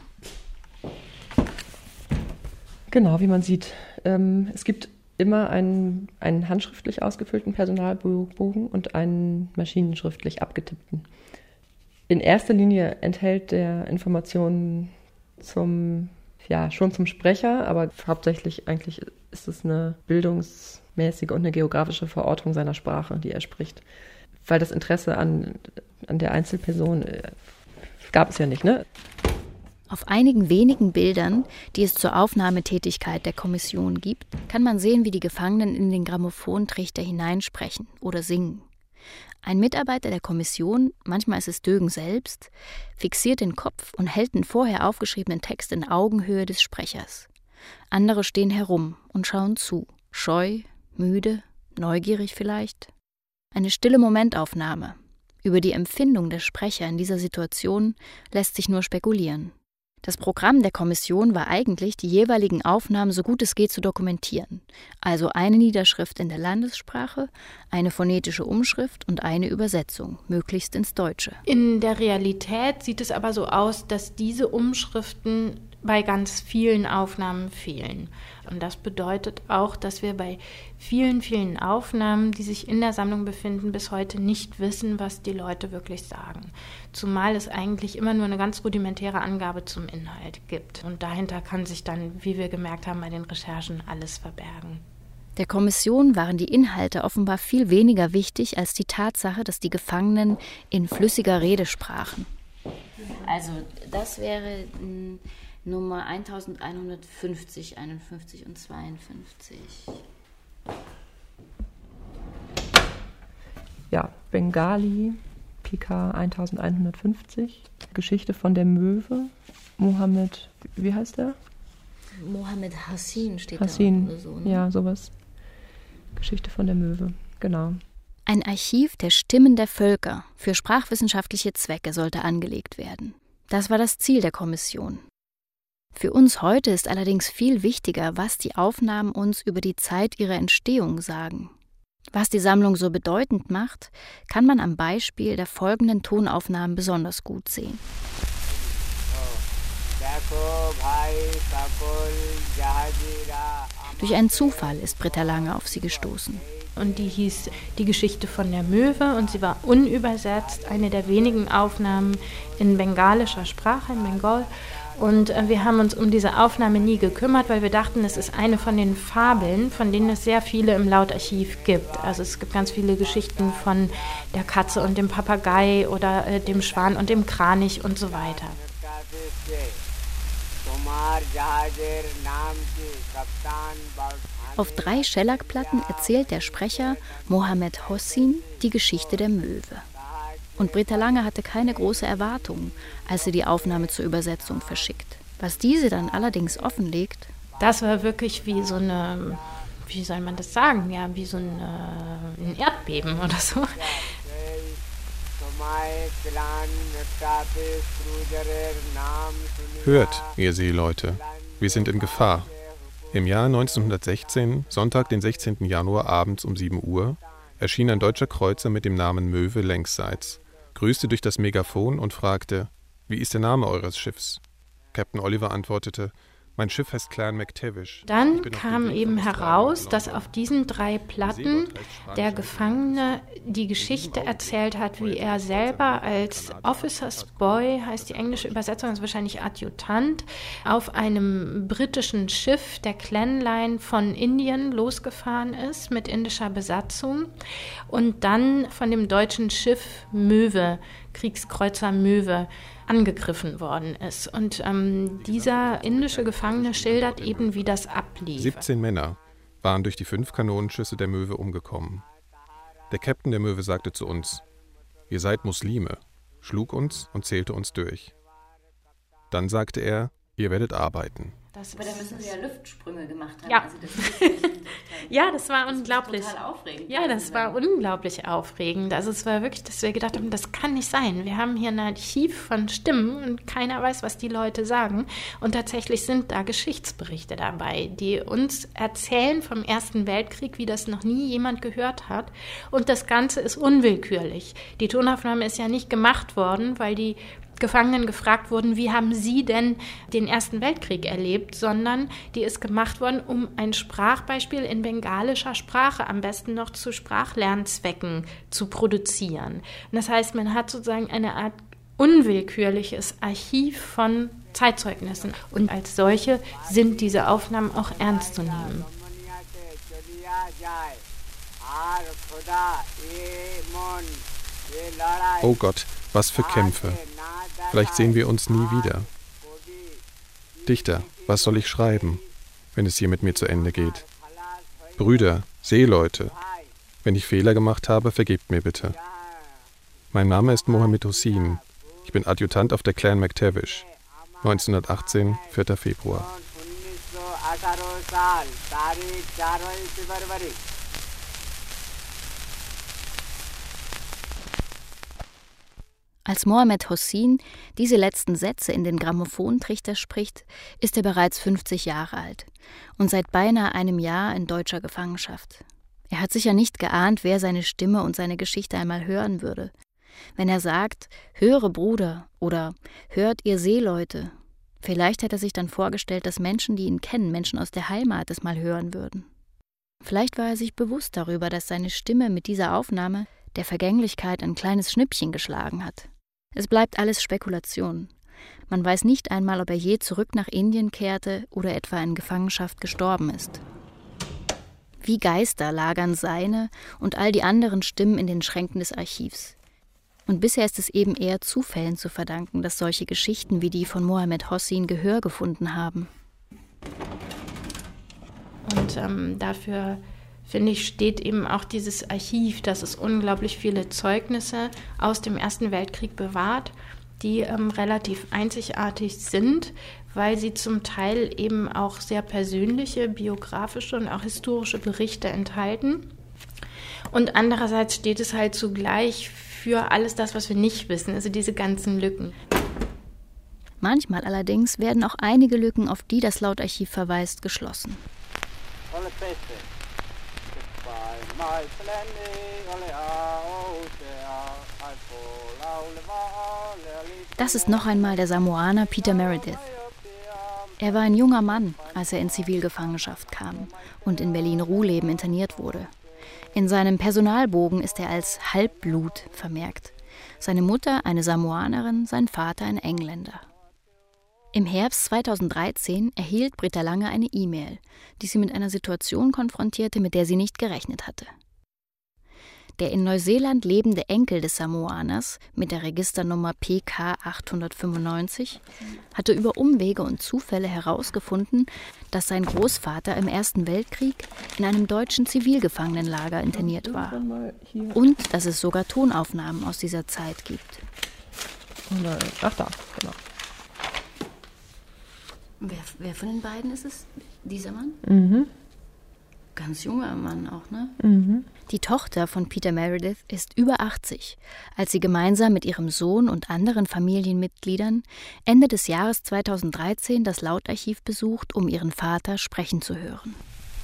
Genau, wie man sieht. Es gibt immer einen handschriftlich ausgefüllten Personalbogen und einen maschinenschriftlich abgetippten. In erster Linie enthält der Informationen schon zum Sprecher, aber hauptsächlich eigentlich ist es eine bildungsmäßige und eine geografische Verortung seiner Sprache, die er spricht. Weil das Interesse an der Einzelperson gab es ja nicht, ne? Auf einigen wenigen Bildern, die es zur Aufnahmetätigkeit der Kommission gibt, kann man sehen, wie die Gefangenen in den Grammophontrichter hineinsprechen oder singen. Ein Mitarbeiter der Kommission, manchmal ist es Dögen selbst, fixiert den Kopf und hält den vorher aufgeschriebenen Text in Augenhöhe des Sprechers. Andere stehen herum und schauen zu, scheu, müde, neugierig vielleicht. Eine stille Momentaufnahme. Über die Empfindung der Sprecher in dieser Situation lässt sich nur spekulieren. Das Programm der Kommission war eigentlich, die jeweiligen Aufnahmen so gut es geht zu dokumentieren. Also eine Niederschrift in der Landessprache, eine phonetische Umschrift und eine Übersetzung, möglichst ins Deutsche. In der Realität sieht es aber so aus, dass diese Umschriften bei ganz vielen Aufnahmen fehlen. Und das bedeutet auch, dass wir bei vielen, vielen Aufnahmen, die sich in der Sammlung befinden, bis heute nicht wissen, was die Leute wirklich sagen. Zumal es eigentlich immer nur eine ganz rudimentäre Angabe zum Inhalt gibt. Und dahinter kann sich dann, wie wir gemerkt haben bei den Recherchen, alles verbergen. Der Kommission waren die Inhalte offenbar viel weniger wichtig als die Tatsache, dass die Gefangenen in flüssiger Rede sprachen. Also das wäre Nummer 1150, 51 und 52. Ja, Bengali, PK 1150, Geschichte von der Möwe, Mohammed, wie heißt der? Mohammed Hassin steht Hassin, da oder so. Ne? Ja, sowas. Geschichte von der Möwe, genau. Ein Archiv der Stimmen der Völker für sprachwissenschaftliche Zwecke sollte angelegt werden. Das war das Ziel der Kommission. Für uns heute ist allerdings viel wichtiger, was die Aufnahmen uns über die Zeit ihrer Entstehung sagen. Was die Sammlung so bedeutend macht, kann man am Beispiel der folgenden Tonaufnahmen besonders gut sehen. Durch einen Zufall ist Britta Lange auf sie gestoßen. Und die hieß Die Geschichte von der Möwe und sie war unübersetzt, eine der wenigen Aufnahmen in bengalischer Sprache, in Bengal. Und wir haben uns um diese Aufnahme nie gekümmert, weil wir dachten, es ist eine von den Fabeln, von denen es sehr viele im Lautarchiv gibt. Also es gibt ganz viele Geschichten von der Katze und dem Papagei oder dem Schwan und dem Kranich und so weiter. Auf 3 Schellackplatten erzählt der Sprecher Mohammed Hassin die Geschichte der Möwe. Und Britta Lange hatte keine große Erwartung, als sie die Aufnahme zur Übersetzung verschickt. Was diese dann allerdings offenlegt, das war wirklich wie so eine, wie soll man das sagen, ja, wie so ein Erdbeben oder so. Hört, ihr Seeleute, wir sind in Gefahr. Im Jahr 1916, Sonntag, den 16. Januar abends um 7 Uhr, erschien ein deutscher Kreuzer mit dem Namen Möwe längsseits, grüßte durch das Megafon und fragte, wie ist der Name eures Schiffs? Captain Oliver antwortete, mein Schiff heißt Clan McTavish. Dann kam eben heraus, dass auf diesen 3 Platten der Gefangene die Geschichte erzählt hat, wie er selber als Officer's Boy, heißt die englische Übersetzung, ist wahrscheinlich Adjutant, auf einem britischen Schiff, der Clan Line, von Indien losgefahren ist mit indischer Besatzung und dann von dem deutschen Schiff Möwe, Kriegskreuzer Möwe, angegriffen worden ist. Und dieser indische Gefangene schildert eben, wie das ablief. 17 Männer waren durch die 5 Kanonenschüsse der Möwe umgekommen. Der Captain der Möwe sagte zu uns, ihr seid Muslime, schlug uns und zählte uns durch. Dann sagte er, ihr werdet arbeiten. Aber da müssen Sie ja Luftsprünge gemacht haben. Ja, also das ja, das war unglaublich. Total aufregend. Ja, das war unglaublich aufregend. Also es war wirklich, dass wir gedacht haben, das kann nicht sein. Wir haben hier ein Archiv von Stimmen und keiner weiß, was die Leute sagen. Und tatsächlich sind da Geschichtsberichte dabei, die uns erzählen vom Ersten Weltkrieg, wie das noch nie jemand gehört hat. Und das Ganze ist unwillkürlich. Die Tonaufnahme ist ja nicht gemacht worden, weil die Gefangenen gefragt wurden, wie haben Sie denn den Ersten Weltkrieg erlebt, sondern die ist gemacht worden, um ein Sprachbeispiel in bengalischer Sprache, am besten noch zu Sprachlernzwecken zu produzieren. Und das heißt, man hat sozusagen eine Art unwillkürliches Archiv von Zeitzeugnissen. Und als solche sind diese Aufnahmen auch ernst zu nehmen. Oh Gott, was für Kämpfe. Vielleicht sehen wir uns nie wieder. Dichter, was soll ich schreiben, wenn es hier mit mir zu Ende geht? Brüder, Seeleute, wenn ich Fehler gemacht habe, vergebt mir bitte. Mein Name ist Mohammed Hossein. Ich bin Adjutant auf der Clan MacTavish. 1918, 4. Februar. Als Mohammed Hossein diese letzten Sätze in den Grammophontrichter spricht, ist er bereits 50 Jahre alt und seit beinahe einem Jahr in deutscher Gefangenschaft. Er hat sicher nicht geahnt, wer seine Stimme und seine Geschichte einmal hören würde. Wenn er sagt, höre Bruder oder hört ihr Seeleute, vielleicht hat er sich dann vorgestellt, dass Menschen, die ihn kennen, Menschen aus der Heimat, es mal hören würden. Vielleicht war er sich bewusst darüber, dass seine Stimme mit dieser Aufnahme der Vergänglichkeit ein kleines Schnippchen geschlagen hat. Es bleibt alles Spekulation. Man weiß nicht einmal, ob er je zurück nach Indien kehrte oder etwa in Gefangenschaft gestorben ist. Wie Geister lagern seine und all die anderen Stimmen in den Schränken des Archivs. Und bisher ist es eben eher Zufällen zu verdanken, dass solche Geschichten wie die von Mohammed Hossein Gehör gefunden haben. Und dafür, finde ich, steht eben auch dieses Archiv, dass es unglaublich viele Zeugnisse aus dem Ersten Weltkrieg bewahrt, die relativ einzigartig sind, weil sie zum Teil eben auch sehr persönliche, biografische und auch historische Berichte enthalten. Und andererseits steht es halt zugleich für alles das, was wir nicht wissen, also diese ganzen Lücken. Manchmal allerdings werden auch einige Lücken, auf die das Lautarchiv verweist, geschlossen. Das ist noch einmal der Samoaner Peter Meredith. Er war ein junger Mann, als er in Zivilgefangenschaft kam und in Berlin-Ruhleben interniert wurde. In seinem Personalbogen ist er als Halbblut vermerkt. Seine Mutter eine Samoanerin, sein Vater ein Engländer. Im Herbst 2013 erhielt Britta Lange eine E-Mail, die sie mit einer Situation konfrontierte, mit der sie nicht gerechnet hatte. Der in Neuseeland lebende Enkel des Samoaners mit der Registernummer PK 895 hatte über Umwege und Zufälle herausgefunden, dass sein Großvater im Ersten Weltkrieg in einem deutschen Zivilgefangenenlager interniert war und dass es sogar Tonaufnahmen aus dieser Zeit gibt. Ach da, genau. Wer von den beiden ist es? Dieser Mann? Mhm. Ganz junger Mann auch, ne? Mhm. Die Tochter von Peter Meredith ist über 80, als sie gemeinsam mit ihrem Sohn und anderen Familienmitgliedern Ende des Jahres 2013 das Lautarchiv besucht, um ihren Vater sprechen zu hören.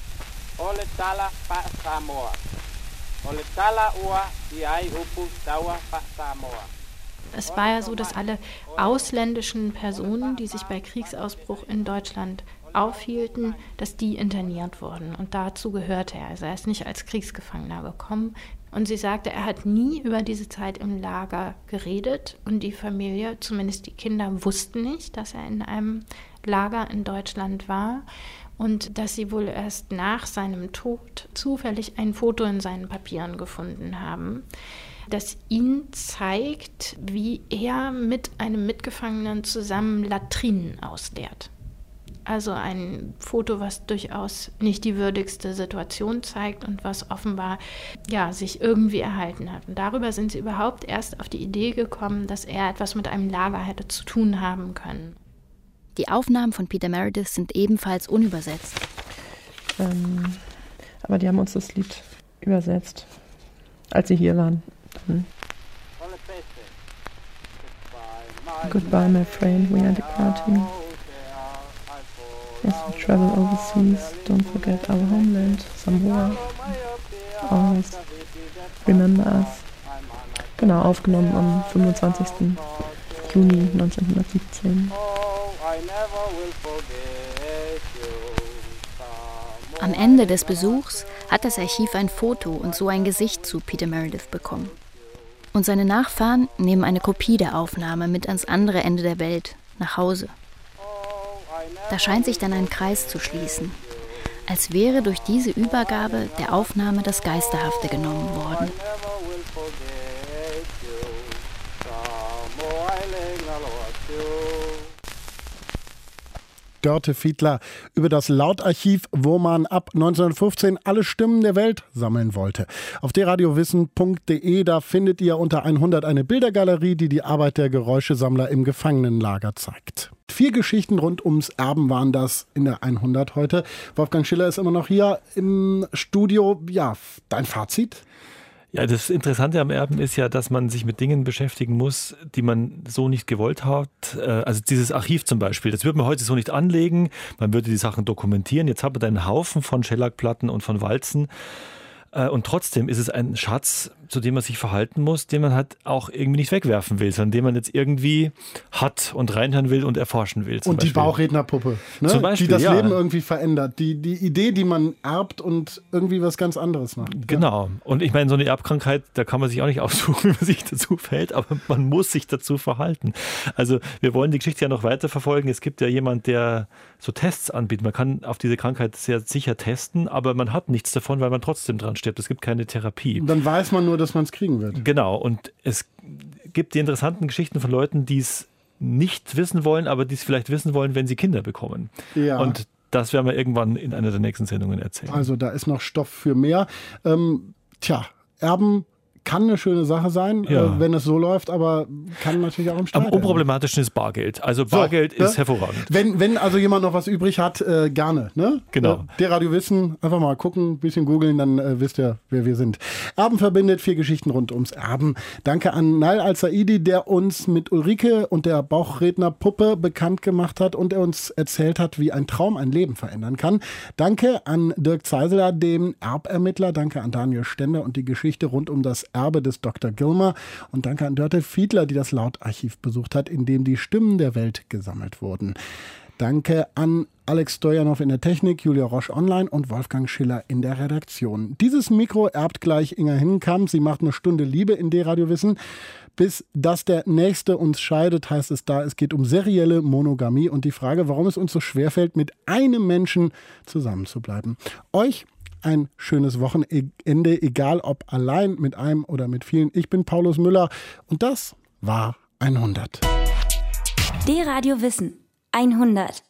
Es war ja so, dass alle ausländischen Personen, die sich bei Kriegsausbruch in Deutschland aufhielten, dass die interniert wurden. Und dazu gehörte er. Also er ist nicht als Kriegsgefangener gekommen. Und sie sagte, er hat nie über diese Zeit im Lager geredet. Und die Familie, zumindest die Kinder, wussten nicht, dass er in einem Lager in Deutschland war. Und dass sie wohl erst nach seinem Tod zufällig ein Foto in seinen Papieren gefunden haben, das ihn zeigt, wie er mit einem Mitgefangenen zusammen Latrinen ausleert. Also ein Foto, was durchaus nicht die würdigste Situation zeigt und was offenbar sich irgendwie erhalten hat. Und darüber sind sie überhaupt erst auf die Idee gekommen, dass er etwas mit einem Lager hätte zu tun haben können. Die Aufnahmen von Peter Meredith sind ebenfalls unübersetzt. Aber die haben uns das Lied übersetzt, als sie hier waren. Goodbye, my friend, we are departing. As we travel overseas, don't forget our homeland, Samoa. Always remember us. Genau, aufgenommen am 25. Juni 1917. Am Ende des Besuchs hat das Archiv ein Foto und so ein Gesicht zu Peter Meredith bekommen. Und seine Nachfahren nehmen eine Kopie der Aufnahme mit ans andere Ende der Welt, nach Hause. Da scheint sich dann ein Kreis zu schließen, als wäre durch diese Übergabe der Aufnahme das Geisterhafte genommen worden. Dörte Fiedler über das Lautarchiv, wo man ab 1915 alle Stimmen der Welt sammeln wollte. Auf dradiowissen.de, da findet ihr unter 100 eine Bildergalerie, die die Arbeit der Geräuschesammler im Gefangenenlager zeigt. 4 Geschichten rund ums Erben waren das in der 100 heute. Wolfgang Schiller ist immer noch hier im Studio. Ja, dein Fazit? Ja, das Interessante am Erben ist ja, dass man sich mit Dingen beschäftigen muss, die man so nicht gewollt hat. Also dieses Archiv zum Beispiel, das würde man heute so nicht anlegen. Man würde die Sachen dokumentieren. Jetzt hat man da einen Haufen von Schellackplatten und von Walzen. Und trotzdem ist es ein Schatz, zu dem man sich verhalten muss, den man halt auch irgendwie nicht wegwerfen will, sondern den man jetzt irgendwie hat und reinhören will und erforschen will. Und die Bauchrednerpuppe, ne? Zum Beispiel, die das ja. Leben irgendwie verändert. Die Idee, die man erbt und irgendwie was ganz anderes macht. Genau. Und ich meine, so eine Erbkrankheit, da kann man sich auch nicht aussuchen, wie man sich dazu verhält, aber man muss sich dazu verhalten. Also wir wollen die Geschichte ja noch weiter verfolgen. Es gibt ja jemand, der so Tests anbietet. Man kann auf diese Krankheit sehr sicher testen, aber man hat nichts davon, weil man trotzdem dran stirbt. Es gibt keine Therapie. Dann weiß man nur, dass man es kriegen wird. Genau. Und es gibt die interessanten Geschichten von Leuten, die es nicht wissen wollen, aber die es vielleicht wissen wollen, wenn sie Kinder bekommen. Ja. Und das werden wir irgendwann in einer der nächsten Sendungen erzählen. Also da ist noch Stoff für mehr. Erben kann eine schöne Sache sein, wenn es so läuft, aber kann natürlich auch im Streit. Am unproblematischen ist Bargeld. Also Bargeld ist hervorragend. Wenn also jemand noch was übrig hat, gerne. Ne? Genau. Der Radio Wissen, einfach mal gucken, ein bisschen googeln, dann wisst ihr, wer wir sind. Erben verbindet, 4 Geschichten rund ums Erben. Danke an Nail Al-Saidi, der uns mit Ulrike und der Bauchrednerpuppe bekannt gemacht hat und er uns erzählt hat, wie ein Traum ein Leben verändern kann. Danke an Dirk Zeiseler, dem Erbermittler. Danke an Daniel Stender und die Geschichte rund um das Erbe des Dr. Gilmer. Und danke an Dörte Fiedler, die das Lautarchiv besucht hat, in dem die Stimmen der Welt gesammelt wurden. Danke an Alex Stojanov in der Technik, Julia Roche online und Wolfgang Schiller in der Redaktion. Dieses Mikro erbt gleich Inga Hinnenkamp. Sie macht eine Stunde Liebe in D-Radio Wissen. Bis dass der Nächste uns scheidet, heißt es da. Es geht um serielle Monogamie und die Frage, warum es uns so schwerfällt, mit einem Menschen zusammenzubleiben. Euch ein schönes Wochenende, egal ob allein, mit einem oder mit vielen. Ich bin Paulus Müller und das war 100. D-Radio Wissen 100.